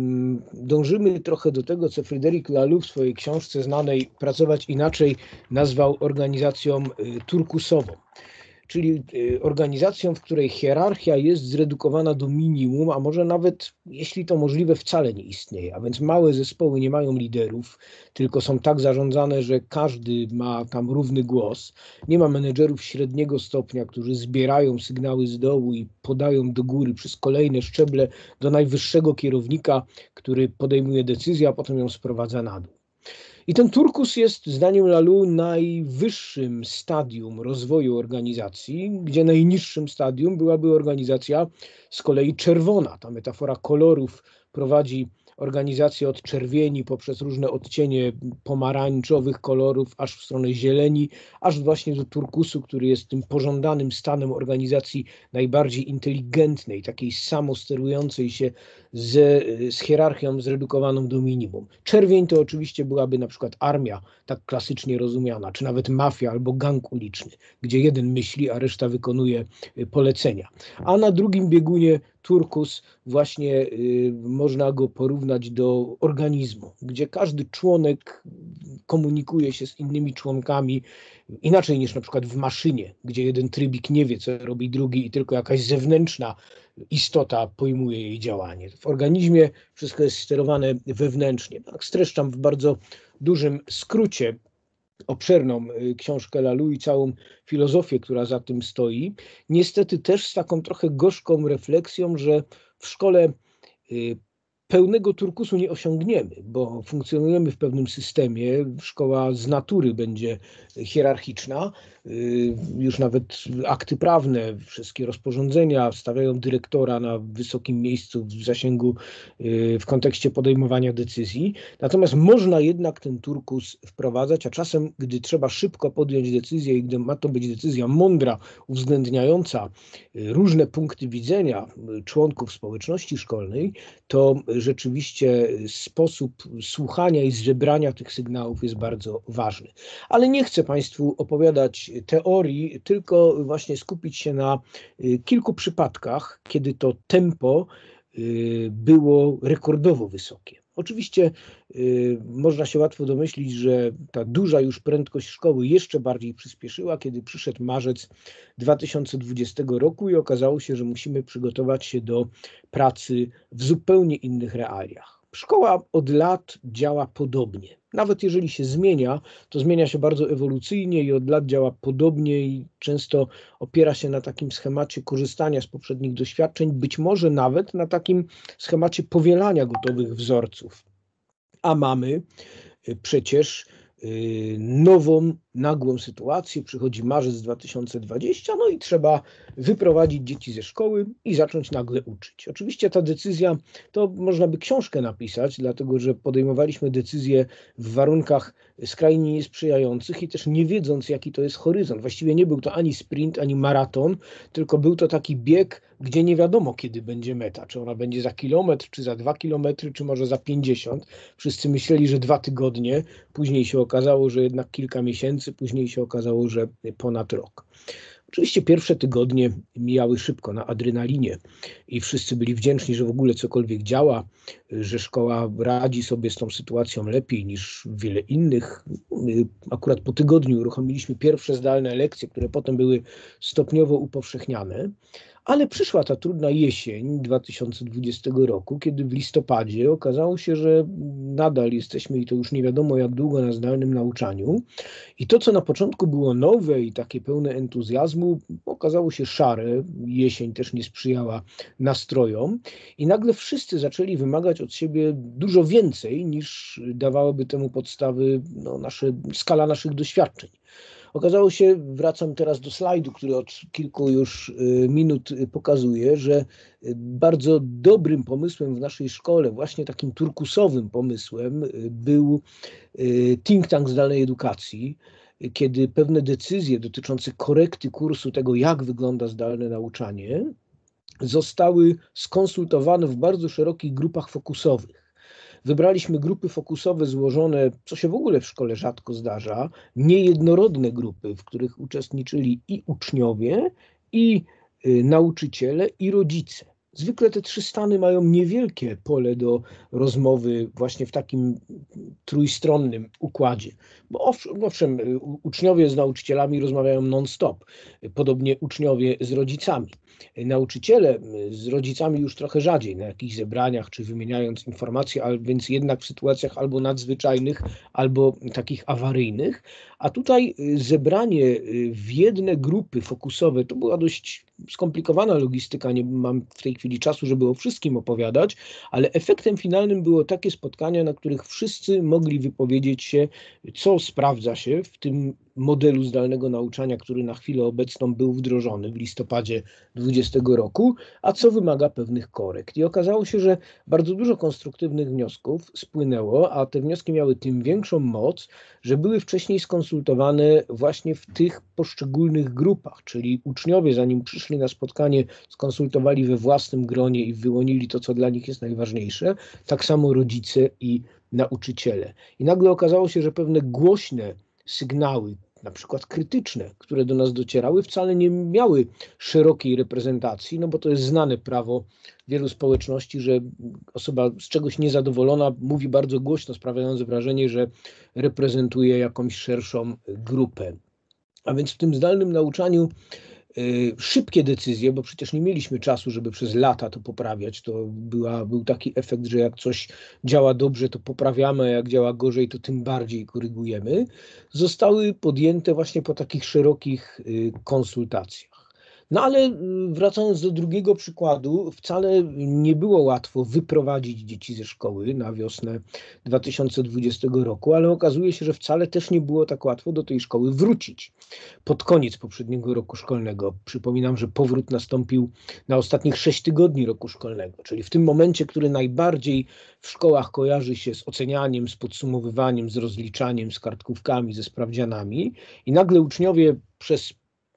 dążymy trochę do tego, co Frédéric Laloux w swojej książce znanej Pracować inaczej nazwał organizacją turkusową. Czyli organizacją, w której hierarchia jest zredukowana do minimum, a może nawet, jeśli to możliwe, wcale nie istnieje. A więc małe zespoły nie mają liderów, tylko są tak zarządzane, że każdy ma tam równy głos. Nie ma menedżerów średniego stopnia, którzy zbierają sygnały z dołu i podają do góry przez kolejne szczeble do najwyższego kierownika, który podejmuje decyzję, a potem ją sprowadza na dół. I ten turkus jest, zdaniem Laloux, najwyższym stadium rozwoju organizacji, gdzie najniższym stadium byłaby organizacja z kolei czerwona. Ta metafora kolorów prowadzi organizację od czerwieni poprzez różne odcienie pomarańczowych kolorów, aż w stronę zieleni, aż właśnie do turkusu, który jest tym pożądanym stanem organizacji najbardziej inteligentnej, takiej samosterującej się z, z hierarchią zredukowaną do minimum. Czerwień to oczywiście byłaby na przykład armia, tak klasycznie rozumiana, czy nawet mafia albo gang uliczny, gdzie jeden myśli, a reszta wykonuje polecenia. A na drugim biegunie turkus, właśnie y, można go porównać do organizmu, gdzie każdy członek komunikuje się z innymi członkami inaczej niż na przykład w maszynie, gdzie jeden trybik nie wie, co robi drugi i tylko jakaś zewnętrzna istota pojmuje jej działanie. W organizmie wszystko jest sterowane wewnętrznie. Tak streszczam w bardzo dużym skrócie obszerną książkę Laloux i całą filozofię, która za tym stoi. Niestety też z taką trochę gorzką refleksją, że w szkole pełnego turkusu nie osiągniemy, bo funkcjonujemy w pewnym systemie. Szkoła z natury będzie hierarchiczna. Już nawet akty prawne, wszystkie rozporządzenia stawiają dyrektora na wysokim miejscu w zasięgu, w kontekście podejmowania decyzji. Natomiast można jednak ten turkus wprowadzać, a czasem, gdy trzeba szybko podjąć decyzję i gdy ma to być decyzja mądra, uwzględniająca różne punkty widzenia członków społeczności szkolnej, to rzeczywiście sposób słuchania i zebrania tych sygnałów jest bardzo ważny. Ale nie chcę Państwu opowiadać teorii, tylko właśnie skupić się na kilku przypadkach, kiedy to tempo było rekordowo wysokie. Oczywiście y, można się łatwo domyślić, że ta duża już prędkość szkoły jeszcze bardziej przyspieszyła, kiedy przyszedł marzec dwa tysiące dwudziestego roku i okazało się, że musimy przygotować się do pracy w zupełnie innych realiach. Szkoła od lat działa podobnie. Nawet jeżeli się zmienia, to zmienia się bardzo ewolucyjnie i od lat działa podobnie i często opiera się na takim schemacie korzystania z poprzednich doświadczeń, być może nawet na takim schemacie powielania gotowych wzorców. A mamy przecież nową, nagłą sytuację. Przychodzi marzec dwa tysiące dwudziesty, no i trzeba wyprowadzić dzieci ze szkoły i zacząć nagle uczyć. Oczywiście ta decyzja, to można by książkę napisać, dlatego że podejmowaliśmy decyzje w warunkach skrajnie niesprzyjających i też nie wiedząc, jaki to jest horyzont. Właściwie nie był to ani sprint, ani maraton, tylko był to taki bieg, gdzie nie wiadomo, kiedy będzie meta. Czy ona będzie za kilometr, czy za dwa kilometry, czy może za pięćdziesiąt. Wszyscy myśleli, że dwa tygodnie, później się okazało, że jednak kilka miesięcy, później się okazało, że ponad rok. Oczywiście pierwsze tygodnie mijały szybko na adrenalinie i wszyscy byli wdzięczni, że w ogóle cokolwiek działa, że szkoła radzi sobie z tą sytuacją lepiej niż wiele innych. Akurat po tygodniu uruchomiliśmy pierwsze zdalne lekcje, które potem były stopniowo upowszechniane. Ale przyszła ta trudna jesień dwa tysiące dwudziestego roku, kiedy w listopadzie okazało się, że nadal jesteśmy i to już nie wiadomo jak długo na zdalnym nauczaniu. I to, co na początku było nowe i takie pełne entuzjazmu, okazało się szare. Jesień też nie sprzyjała nastrojom. I nagle wszyscy zaczęli wymagać od siebie dużo więcej, niż dawałoby temu podstawy no, nasze, skala naszych doświadczeń. Okazało się, wracam teraz do slajdu, który od kilku już minut pokazuje, że bardzo dobrym pomysłem w naszej szkole, właśnie takim turkusowym pomysłem, był think tank zdalnej edukacji, kiedy pewne decyzje dotyczące korekty kursu tego, jak wygląda zdalne nauczanie, zostały skonsultowane w bardzo szerokich grupach fokusowych. Wybraliśmy grupy fokusowe złożone, co się w ogóle w szkole rzadko zdarza, niejednorodne grupy, w których uczestniczyli i uczniowie, i nauczyciele, i rodzice. Zwykle te trzy stany mają niewielkie pole do rozmowy właśnie w takim trójstronnym układzie. Bo owszem, uczniowie z nauczycielami rozmawiają non-stop, podobnie uczniowie z rodzicami. Nauczyciele z rodzicami już trochę rzadziej, na jakichś zebraniach czy wymieniając informacje, ale więc jednak w sytuacjach albo nadzwyczajnych, albo takich awaryjnych. A tutaj zebranie w jedne grupy fokusowe to była dość skomplikowana logistyka, nie mam w tej chwili czasu, żeby o wszystkim opowiadać, ale efektem finalnym było takie spotkania, na których wszyscy mogli wypowiedzieć się, co sprawdza się w tym modelu zdalnego nauczania, który na chwilę obecną był wdrożony w listopadzie dwudziestego roku, a co wymaga pewnych korekt. I okazało się, że bardzo dużo konstruktywnych wniosków spłynęło, a te wnioski miały tym większą moc, że były wcześniej skonsultowane właśnie w tych poszczególnych grupach, czyli uczniowie, zanim przyszli na spotkanie, skonsultowali we własnym gronie i wyłonili to, co dla nich jest najważniejsze, tak samo rodzice i nauczyciele. I nagle okazało się, że pewne głośne sygnały, na przykład krytyczne, które do nas docierały, wcale nie miały szerokiej reprezentacji, no bo to jest znane prawo wielu społeczności, że osoba z czegoś niezadowolona mówi bardzo głośno, sprawiając wrażenie, że reprezentuje jakąś szerszą grupę. A więc w tym zdalnym nauczaniu szybkie decyzje, bo przecież nie mieliśmy czasu, żeby przez lata to poprawiać. To była, był taki efekt, że jak coś działa dobrze, to poprawiamy, a jak działa gorzej, to tym bardziej korygujemy. Zostały podjęte właśnie po takich szerokich konsultacjach. No ale wracając do drugiego przykładu, wcale nie było łatwo wyprowadzić dzieci ze szkoły na wiosnę dwa tysiące dwudziestego roku, ale okazuje się, że wcale też nie było tak łatwo do tej szkoły wrócić. Pod koniec poprzedniego roku szkolnego, przypominam, że powrót nastąpił na ostatnich sześć tygodni roku szkolnego, czyli w tym momencie, który najbardziej w szkołach kojarzy się z ocenianiem, z podsumowywaniem, z rozliczaniem, z kartkówkami, ze sprawdzianami i nagle uczniowie przez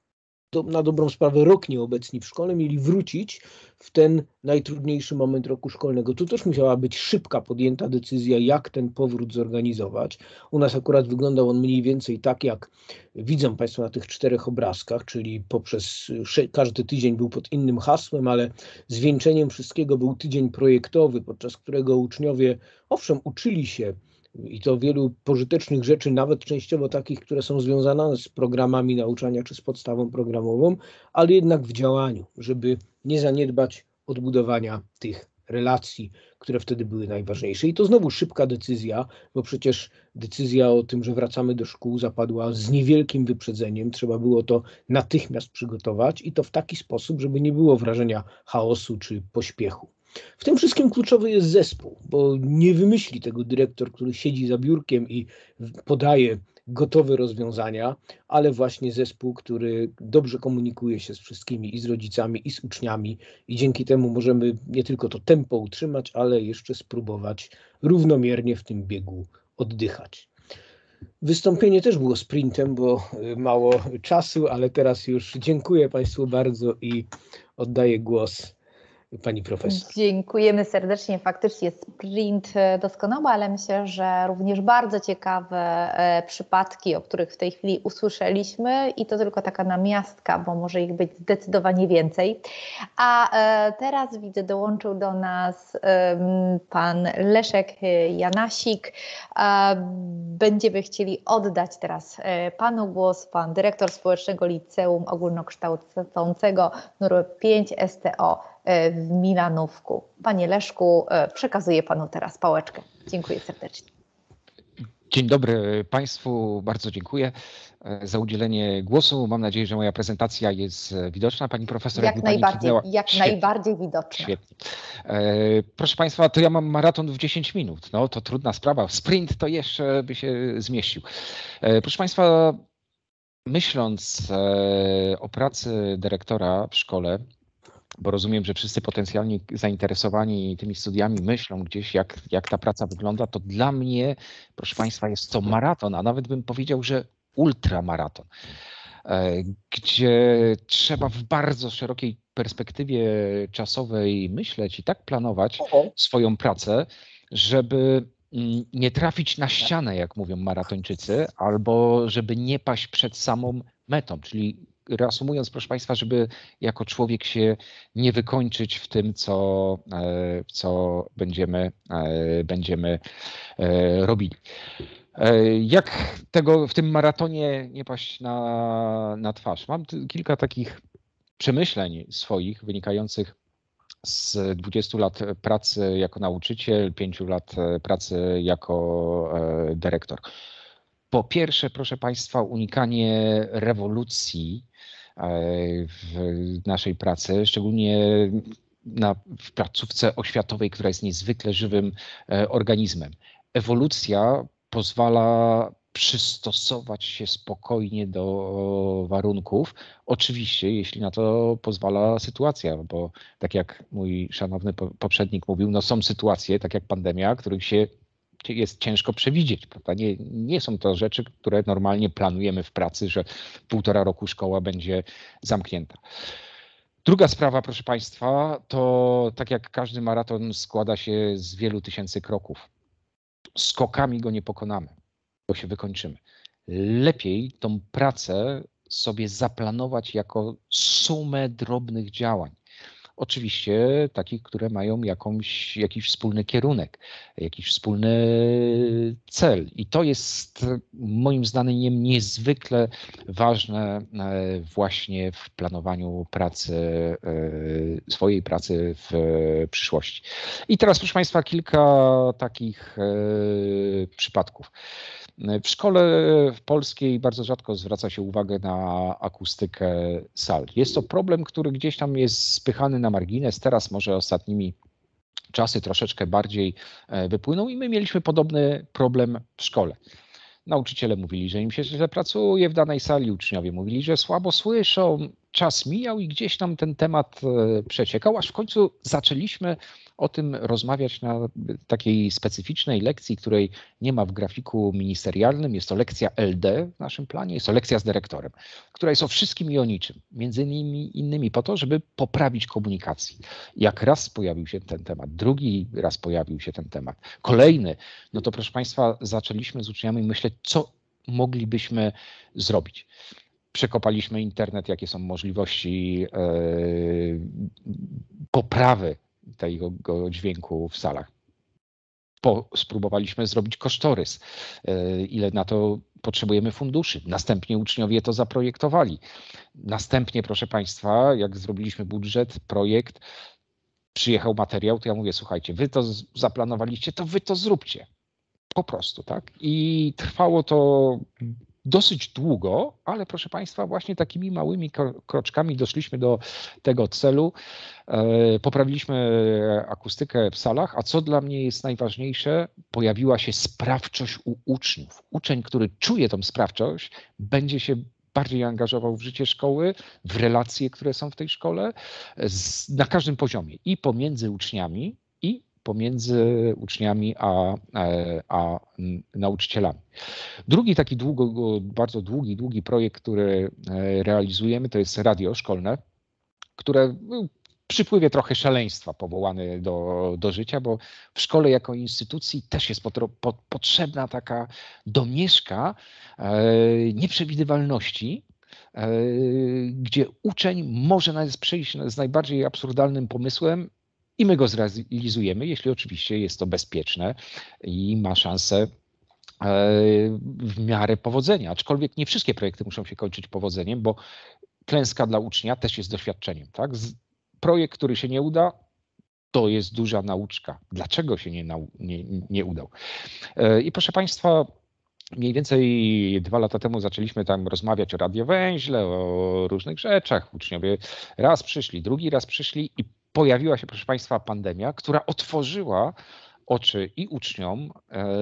To na dobrą sprawę rok nieobecni w szkole mieli wrócić w ten najtrudniejszy moment roku szkolnego. Tu też musiała być szybka podjęta decyzja, jak ten powrót zorganizować. U nas akurat wyglądał on mniej więcej tak, jak widzą Państwo na tych czterech obrazkach, czyli poprzez każdy tydzień był pod innym hasłem, ale zwieńczeniem wszystkiego był tydzień projektowy, podczas którego uczniowie owszem uczyli się i to wielu pożytecznych rzeczy, nawet częściowo takich, które są związane z programami nauczania czy z podstawą programową, ale jednak w działaniu, żeby nie zaniedbać odbudowania tych relacji, które wtedy były najważniejsze. I to znowu szybka decyzja, bo przecież decyzja o tym, że wracamy do szkół, zapadła z niewielkim wyprzedzeniem. Trzeba było to natychmiast przygotować i to w taki sposób, żeby nie było wrażenia chaosu czy pośpiechu. W tym wszystkim kluczowy jest zespół, bo nie wymyśli tego dyrektor, który siedzi za biurkiem i podaje gotowe rozwiązania, ale właśnie zespół, który dobrze komunikuje się z wszystkimi i z rodzicami, i z uczniami i dzięki temu możemy nie tylko to tempo utrzymać, ale jeszcze spróbować równomiernie w tym biegu oddychać. Wystąpienie też było sprintem, bo mało czasu, ale teraz już dziękuję Państwu bardzo i oddaję głos Pani profesor. Dziękujemy serdecznie. Faktycznie sprint doskonały, ale myślę, że również bardzo ciekawe przypadki, o których w tej chwili usłyszeliśmy i to tylko taka namiastka, bo może ich być zdecydowanie więcej. A teraz widzę, dołączył do nas pan Leszek Janasik. Będziemy chcieli oddać teraz panu głos, pan dyrektor Społecznego Liceum Ogólnokształcącego numer pięć S T O w Milanówku. Panie Leszku, przekazuję panu teraz pałeczkę. Dziękuję serdecznie. Dzień dobry Państwu, bardzo dziękuję za udzielenie głosu. Mam nadzieję, że moja prezentacja jest widoczna. Pani profesor, jak jakby najbardziej, pani jak Świetnie. najbardziej widoczna. Świetnie. Proszę Państwa, to ja mam maraton w dziesięć minut. No to trudna sprawa. Sprint to jeszcze by się zmieścił. Proszę Państwa, myśląc o pracy dyrektora w szkole, bo rozumiem, że wszyscy potencjalnie zainteresowani tymi studiami myślą gdzieś, jak, jak ta praca wygląda, to dla mnie, proszę Państwa, jest to maraton, a nawet bym powiedział, że ultramaraton, gdzie trzeba w bardzo szerokiej perspektywie czasowej myśleć i tak planować swoją pracę, żeby nie trafić na ścianę, jak mówią maratończycy, albo żeby nie paść przed samą metą, czyli reasumując, proszę Państwa, żeby jako człowiek się nie wykończyć w tym, co, co będziemy, będziemy robili. Jak tego w tym maratonie nie paść na, na twarz? Mam kilka takich przemyśleń swoich wynikających z dwudziestu lat pracy jako nauczyciel, pięciu lat pracy jako dyrektor. Po pierwsze, proszę Państwa, unikanie rewolucji w naszej pracy, szczególnie na, w placówce oświatowej, która jest niezwykle żywym organizmem. Ewolucja pozwala przystosować się spokojnie do warunków. Oczywiście, jeśli na to pozwala sytuacja, bo tak jak mój szanowny poprzednik mówił, no są sytuacje, tak jak pandemia, których się jest ciężko przewidzieć, prawda? Nie, nie są to rzeczy, które normalnie planujemy w pracy, że półtora roku szkoła będzie zamknięta. Druga sprawa, proszę Państwa, to tak jak każdy maraton składa się z wielu tysięcy kroków. Skokami go nie pokonamy, bo się wykończymy. Lepiej tą pracę sobie zaplanować jako sumę drobnych działań. Oczywiście takich, które mają jakąś, jakiś wspólny kierunek, jakiś wspólny cel. I to jest moim zdaniem niezwykle ważne właśnie w planowaniu pracy, swojej pracy w przyszłości. I teraz, proszę Państwa, kilka takich przypadków. W szkole polskiej bardzo rzadko zwraca się uwagę na akustykę sal. Jest to problem, który gdzieś tam jest spychany na margines. Teraz może ostatnimi czasy troszeczkę bardziej wypłyną i my mieliśmy podobny problem w szkole. Nauczyciele mówili, że im się źle pracuje w danej sali, uczniowie mówili, że słabo słyszą. Czas mijał i gdzieś tam ten temat przeciekał, aż w końcu zaczęliśmy o tym rozmawiać na takiej specyficznej lekcji, której nie ma w grafiku ministerialnym. Jest to lekcja L D w naszym planie, jest to lekcja z dyrektorem, która jest o wszystkim i o niczym. Między innymi, innymi po to, żeby poprawić komunikację. Jak raz pojawił się ten temat, drugi raz pojawił się ten temat, kolejny, no to proszę Państwa, zaczęliśmy z uczniami myśleć, co moglibyśmy zrobić. Przekopaliśmy internet, jakie są możliwości e, poprawy tego dźwięku w salach. Po, spróbowaliśmy zrobić kosztorys, e, ile na to potrzebujemy funduszy. Następnie uczniowie to zaprojektowali. Następnie, proszę Państwa, jak zrobiliśmy budżet, projekt, przyjechał materiał, to ja mówię, słuchajcie, wy to zaplanowaliście, to wy to zróbcie. Po prostu, tak? I trwało to dosyć długo, ale proszę Państwa, właśnie takimi małymi kroczkami doszliśmy do tego celu. Poprawiliśmy akustykę w salach, a co dla mnie jest najważniejsze, pojawiła się sprawczość u uczniów. Uczeń, który czuje tą sprawczość, będzie się bardziej angażował w życie szkoły, w relacje, które są w tej szkole, na każdym poziomie i pomiędzy uczniami, i pomiędzy uczniami a, a nauczycielami. Drugi taki długo, bardzo długi, długi projekt, który realizujemy, to jest radio szkolne, które w przypływie trochę szaleństwa powołane do, do życia, bo w szkole jako instytucji też jest potro, po, potrzebna taka domieszka e, nieprzewidywalności, e, gdzie uczeń może nawet przyjść z najbardziej absurdalnym pomysłem, i my go zrealizujemy, jeśli oczywiście jest to bezpieczne i ma szansę w miarę powodzenia. Aczkolwiek nie wszystkie projekty muszą się kończyć powodzeniem, bo klęska dla ucznia też jest doświadczeniem. Tak? Projekt, który się nie uda, to jest duża nauczka. Dlaczego się nie, nie, nie udał? I proszę Państwa, mniej więcej dwa lata temu zaczęliśmy tam rozmawiać o radiowęźle, o różnych rzeczach. Uczniowie raz przyszli, drugi raz przyszli i pojawiła się, proszę Państwa, pandemia, która otworzyła oczy i uczniom,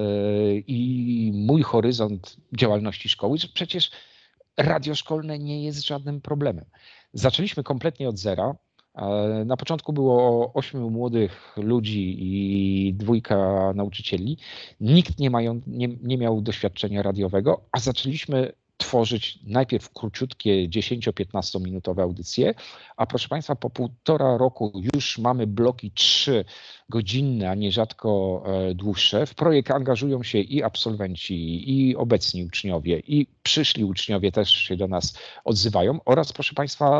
i mój horyzont działalności szkoły, że przecież radio szkolne nie jest żadnym problemem. Zaczęliśmy kompletnie od zera. Na początku było ośmiu młodych ludzi i dwójka nauczycieli. Nikt nie, mają, nie, nie miał doświadczenia radiowego, a zaczęliśmy tworzyć najpierw króciutkie dziesięcio-piętnastominutowe audycje, a proszę Państwa, po półtora roku już mamy bloki trzygodzinne, a nierzadko dłuższe. W projekt angażują się i absolwenci, i obecni uczniowie, i przyszli uczniowie też się do nas odzywają oraz, proszę Państwa,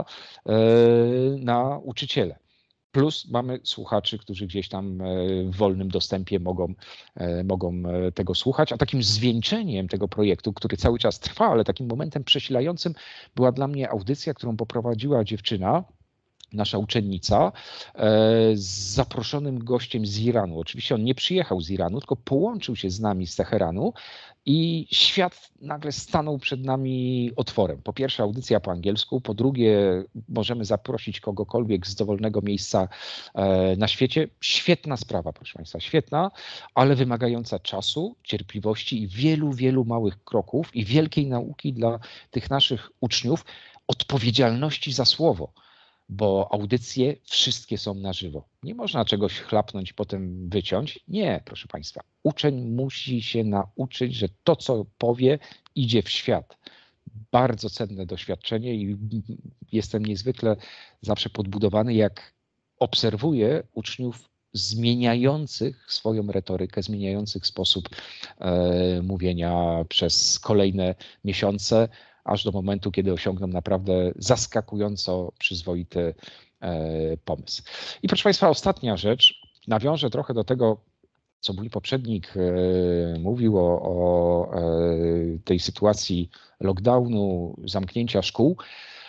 nauczyciele. Plus mamy słuchaczy, którzy gdzieś tam w wolnym dostępie mogą, mogą tego słuchać. A takim zwieńczeniem tego projektu, który cały czas trwa, ale takim momentem przesilającym była dla mnie audycja, którą poprowadziła dziewczyna, nasza uczennica, z zaproszonym gościem z Iranu. Oczywiście on nie przyjechał z Iranu, tylko połączył się z nami z Teheranu i świat nagle stanął przed nami otworem. Po pierwsze audycja po angielsku, po drugie możemy zaprosić kogokolwiek z dowolnego miejsca na świecie. Świetna sprawa, proszę Państwa, świetna, ale wymagająca czasu, cierpliwości i wielu, wielu małych kroków i wielkiej nauki dla tych naszych uczniów, odpowiedzialności za słowo. Bo audycje wszystkie są na żywo. Nie można czegoś chlapnąć i potem wyciąć. Nie, proszę Państwa. Uczeń musi się nauczyć, że to, co powie, idzie w świat. Bardzo cenne doświadczenie i jestem niezwykle zawsze podbudowany, jak obserwuję uczniów zmieniających swoją retorykę, zmieniających sposób e, mówienia przez kolejne miesiące, aż do momentu, kiedy osiągną naprawdę zaskakująco przyzwoity e, pomysł. I proszę Państwa, ostatnia rzecz, nawiążę trochę do tego, co mój poprzednik e, mówił o, o e, tej sytuacji lockdownu, zamknięcia szkół,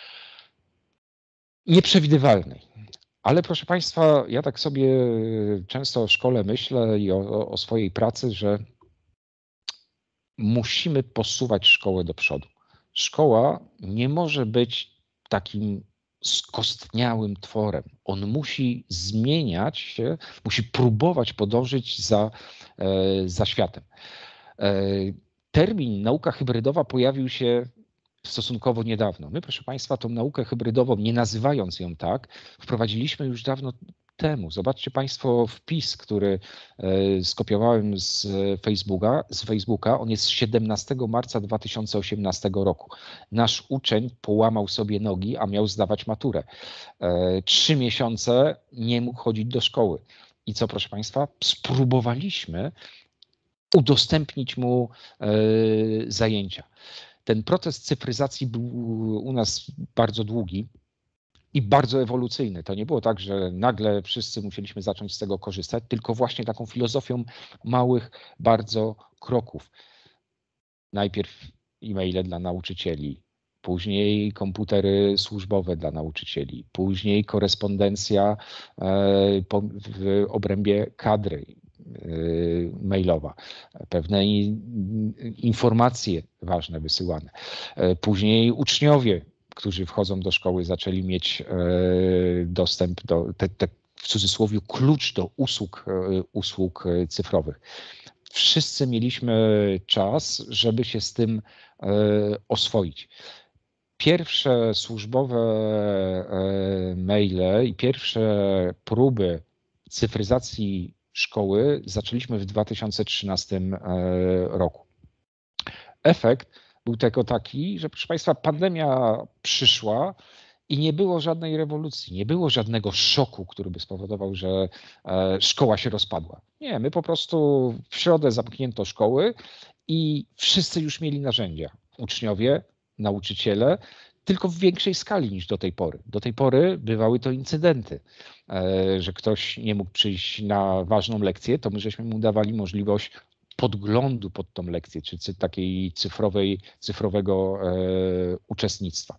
nieprzewidywalnej. Ale proszę Państwa, ja tak sobie często o szkole myślę i o, o swojej pracy, że musimy posuwać szkołę do przodu. Szkoła nie może być takim skostniałym tworem. On musi zmieniać się, musi próbować podążyć za, za światem. Termin nauka hybrydowa pojawił się stosunkowo niedawno. My, proszę Państwa, tą naukę hybrydową, nie nazywając ją tak, wprowadziliśmy już dawno temu. Zobaczcie Państwo wpis, który skopiowałem z Facebooka, z Facebooka. On jest z siedemnastego marca dwa tysiące osiemnastego roku. Nasz uczeń połamał sobie nogi, a miał zdawać maturę. Trzy miesiące nie mógł chodzić do szkoły. I co, proszę Państwa? Spróbowaliśmy udostępnić mu zajęcia. Ten proces cyfryzacji był u nas bardzo długi i bardzo ewolucyjny. To nie było tak, że nagle wszyscy musieliśmy zacząć z tego korzystać, tylko właśnie taką filozofią małych bardzo kroków. Najpierw e-maile dla nauczycieli, później komputery służbowe dla nauczycieli, później korespondencja w obrębie kadry mailowa, pewne informacje ważne wysyłane. Później uczniowie, którzy wchodzą do szkoły, zaczęli mieć dostęp do, te, te, w cudzysłowie, klucz do usług, usług cyfrowych. Wszyscy mieliśmy czas, żeby się z tym oswoić. Pierwsze służbowe maile i pierwsze próby cyfryzacji szkoły zaczęliśmy w dwa tysiące trzynastym roku. Efekt był tylko taki, że proszę Państwa, pandemia przyszła i nie było żadnej rewolucji, nie było żadnego szoku, który by spowodował, że szkoła się rozpadła. Nie, my po prostu w środę zamknięto szkoły i wszyscy już mieli narzędzia. Uczniowie, nauczyciele, tylko w większej skali niż do tej pory. Do tej pory bywały to incydenty, że ktoś nie mógł przyjść na ważną lekcję, to my żeśmy mu dawali możliwość podglądu pod tą lekcję, czy takiej cyfrowej, cyfrowego e, uczestnictwa.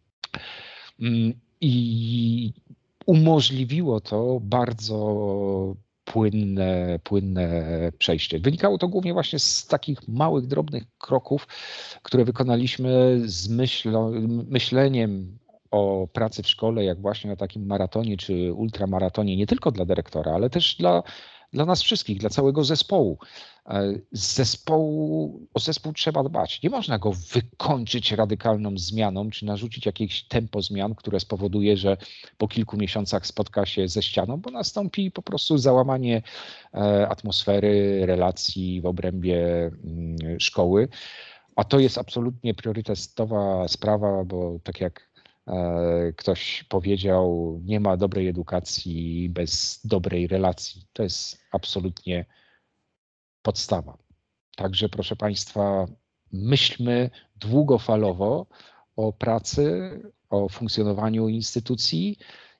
I umożliwiło to bardzo płynne, płynne przejście. Wynikało to głównie właśnie z takich małych, drobnych kroków, które wykonaliśmy z myślo, myśleniem o pracy w szkole, jak właśnie na takim maratonie czy ultramaratonie, nie tylko dla dyrektora, ale też dla, dla nas wszystkich, dla całego zespołu. Z zespołu, o zespół trzeba dbać. Nie można go wykończyć radykalną zmianą, czy narzucić jakieś tempo zmian, które spowoduje, że po kilku miesiącach spotka się ze ścianą, bo nastąpi po prostu załamanie atmosfery, relacji w obrębie szkoły. A to jest absolutnie priorytetowa sprawa, bo tak jak ktoś powiedział, nie ma dobrej edukacji bez dobrej relacji. To jest absolutnie podstawa. Także proszę Państwa, myślmy długofalowo o pracy, o funkcjonowaniu instytucji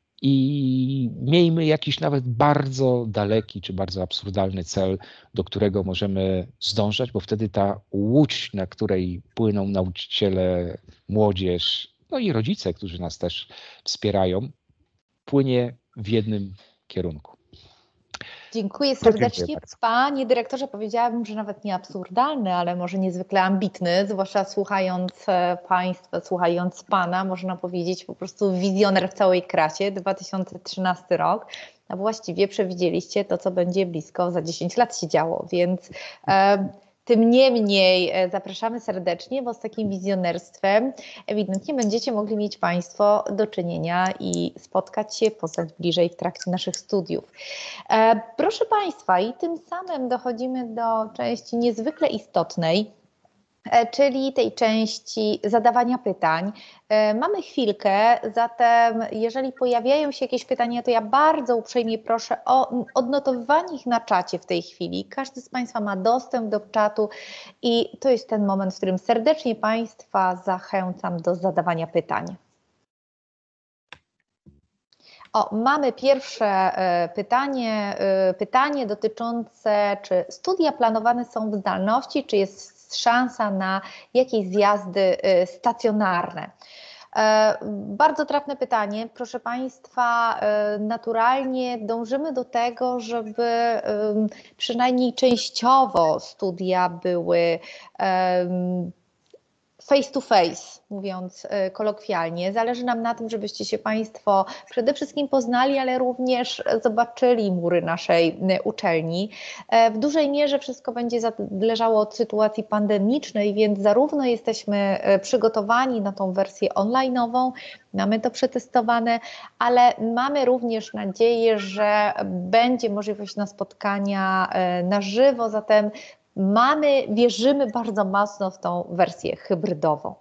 i miejmy jakiś nawet bardzo daleki czy bardzo absurdalny cel, do którego możemy zdążać, bo wtedy ta łódź, na której płyną nauczyciele, młodzież, no i rodzice, którzy nas też wspierają, płynie w jednym kierunku. Dziękuję serdecznie. Dziękuję Panie dyrektorze, powiedziałabym, że nawet nie absurdalny, ale może niezwykle ambitny, zwłaszcza słuchając Państwa, słuchając Pana, można powiedzieć po prostu wizjoner w całej krasie, dwa tysiące trzynasty rok. A właściwie przewidzieliście to, co będzie blisko za dziesięć lat się działo, więc e, tym niemniej zapraszamy serdecznie, bo z takim wizjonerstwem ewidentnie będziecie mogli mieć Państwo do czynienia i spotkać się, poznać bliżej w trakcie naszych studiów. E, proszę Państwa, i tym samym dochodzimy do części niezwykle istotnej, czyli tej części zadawania pytań. Mamy chwilkę, zatem jeżeli pojawiają się jakieś pytania, to ja bardzo uprzejmie proszę o odnotowywanie ich na czacie w tej chwili. Każdy z Państwa ma dostęp do czatu i to jest ten moment, w którym serdecznie Państwa zachęcam do zadawania pytań. O, mamy pierwsze pytanie, pytanie dotyczące, czy studia planowane są w zdalności, czy jest szansa na jakieś zjazdy stacjonarne. Bardzo trafne pytanie. Proszę Państwa, naturalnie dążymy do tego, żeby przynajmniej częściowo studia były face to face, mówiąc kolokwialnie. Zależy nam na tym, żebyście się Państwo przede wszystkim poznali, ale również zobaczyli mury naszej uczelni. W dużej mierze wszystko będzie zależało od sytuacji pandemicznej, więc zarówno jesteśmy przygotowani na tą wersję online'ową, mamy to przetestowane, ale mamy również nadzieję, że będzie możliwość na spotkania na żywo, zatem mamy, wierzymy bardzo mocno w tą wersję hybrydową.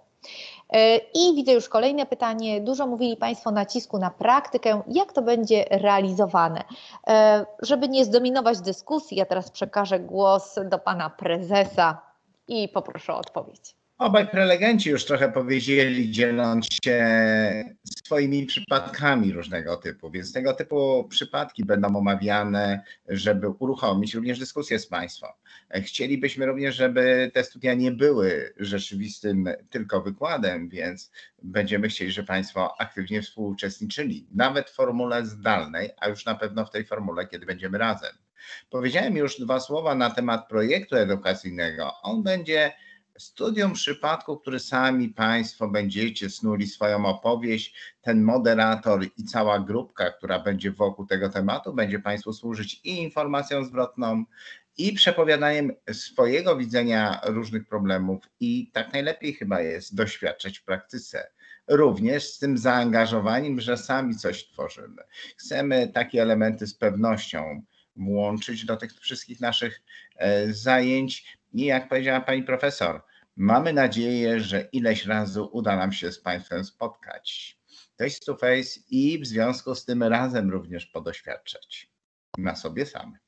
I widzę już kolejne pytanie. Dużo mówili Państwo o nacisku na praktykę. Jak to będzie realizowane? Żeby nie zdominować dyskusji, ja teraz przekażę głos do Pana Prezesa i poproszę o odpowiedź. Obaj prelegenci już trochę powiedzieli, dzieląc się swoimi przypadkami różnego typu, więc tego typu przypadki będą omawiane, żeby uruchomić również dyskusję z Państwem. Chcielibyśmy również, żeby te studia nie były rzeczywistym tylko wykładem, więc będziemy chcieli, żeby Państwo aktywnie współuczestniczyli, nawet w formule zdalnej, a już na pewno w tej formule, kiedy będziemy razem. Powiedziałem już dwa słowa na temat projektu edukacyjnego. On będzie studium przypadku, który sami Państwo będziecie snuli swoją opowieść. Ten moderator i cała grupka, która będzie wokół tego tematu, będzie Państwu służyć i informacją zwrotną, i przepowiadaniem swojego widzenia różnych problemów, i tak najlepiej chyba jest doświadczać w praktyce. Również z tym zaangażowaniem, że sami coś tworzymy. Chcemy takie elementy z pewnością włączyć do tych wszystkich naszych zajęć i jak powiedziała Pani Profesor, mamy nadzieję, że ileś razy uda nam się z Państwem spotkać face to face i w związku z tym razem również podoświadczać na sobie samych.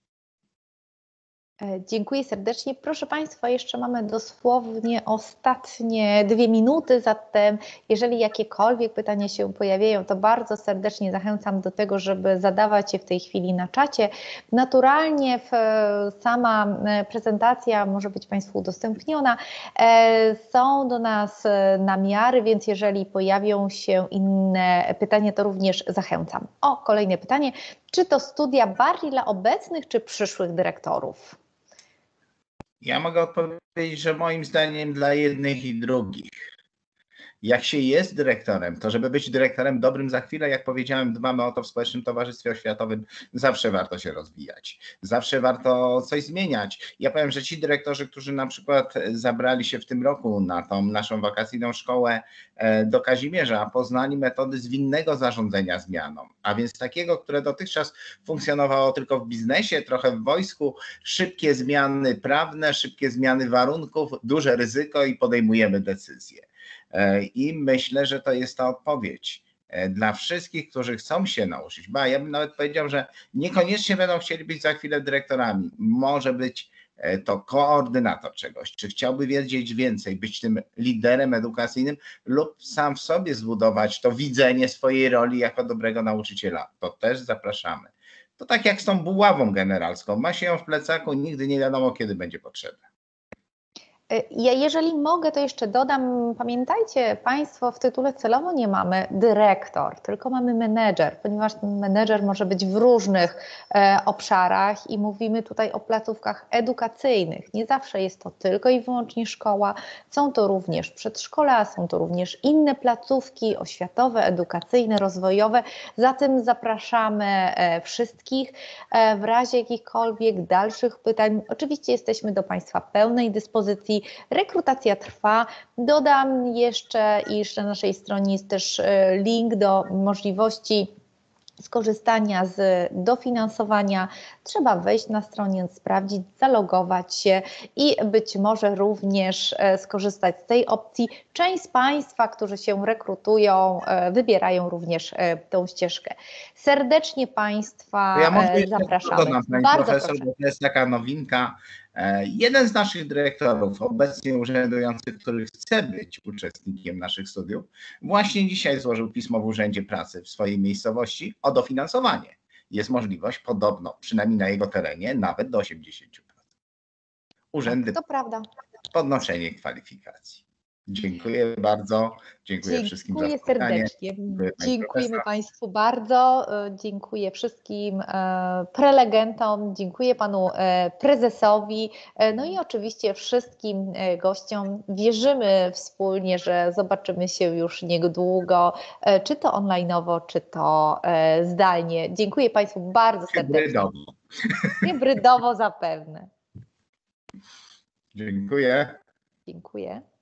Dziękuję serdecznie. Proszę Państwa, jeszcze mamy dosłownie ostatnie dwie minuty, zatem jeżeli jakiekolwiek pytania się pojawiają, to bardzo serdecznie zachęcam do tego, żeby zadawać je w tej chwili na czacie. Naturalnie w, sama prezentacja może być Państwu udostępniona. Są do nas namiary, więc jeżeli pojawią się inne pytania, to również zachęcam. O, kolejne pytanie. Czy to studia bardziej dla obecnych czy przyszłych dyrektorów? Ja mogę odpowiedzieć, że moim zdaniem dla jednych i drugich. Jak się jest dyrektorem, to żeby być dyrektorem dobrym za chwilę, jak powiedziałem, dbamy o to w Społecznym Towarzystwie Oświatowym, zawsze warto się rozwijać, zawsze warto coś zmieniać. Ja powiem, że ci dyrektorzy, którzy na przykład zabrali się w tym roku na tą naszą wakacyjną szkołę do Kazimierza, poznali metody zwinnego zarządzania zmianą, a więc takiego, które dotychczas funkcjonowało tylko w biznesie, trochę w wojsku, szybkie zmiany prawne, szybkie zmiany warunków, duże ryzyko i podejmujemy decyzje. I myślę, że to jest ta odpowiedź dla wszystkich, którzy chcą się nauczyć. Ba, ja bym nawet powiedział, że niekoniecznie będą chcieli być za chwilę dyrektorami. Może być to koordynator czegoś, czy chciałby wiedzieć więcej, być tym liderem edukacyjnym lub sam w sobie zbudować to widzenie swojej roli jako dobrego nauczyciela. To też zapraszamy. To tak jak z tą buławą generalską. Ma się ją w plecaku, nigdy nie wiadomo, kiedy będzie potrzebna. Ja jeżeli mogę, to jeszcze dodam, pamiętajcie Państwo, w tytule celowo nie mamy dyrektor, tylko mamy menedżer, ponieważ ten menedżer może być w różnych e, obszarach i mówimy tutaj o placówkach edukacyjnych. Nie zawsze jest to tylko i wyłącznie szkoła, są to również przedszkola, są to również inne placówki oświatowe, edukacyjne, rozwojowe. Zatem zapraszamy e, wszystkich e, w razie jakichkolwiek dalszych pytań. Oczywiście jesteśmy do Państwa pełnej dyspozycji. Rekrutacja trwa. Dodam jeszcze, iż na naszej stronie jest też link do możliwości skorzystania z dofinansowania. Trzeba wejść na stronę, sprawdzić, zalogować się i być może również skorzystać z tej opcji. Część z Państwa, którzy się rekrutują, wybierają również tą ścieżkę. Serdecznie Państwa ja może zapraszamy. Dodam, Pani Bardzo profesor, proszę. bo to jest taka nowinka. Jeden z naszych dyrektorów, obecnie urzędujący, który chce być uczestnikiem naszych studiów, właśnie dzisiaj złożył pismo w Urzędzie Pracy w swojej miejscowości o dofinansowanie. Jest możliwość podobno, przynajmniej na jego terenie, nawet do osiemdziesięciu procent. Urzędy, To prawda. podnoszenie kwalifikacji. Dziękuję bardzo. Dziękuję, Dziękuję wszystkim za spotkanie. serdecznie. Dziękuję pani Dziękujemy profesor. Państwu bardzo. E, Dziękuję wszystkim e, prelegentom, dziękuję Panu e, Prezesowi, e, no i oczywiście wszystkim e, gościom. Wierzymy wspólnie, że zobaczymy się już niedługo, e, czy to online'owo, czy to e, zdalnie. Dziękuję Państwu bardzo serdecznie. Hybrydowo. Hybrydowo zapewne. Dziękuję. Dziękuję.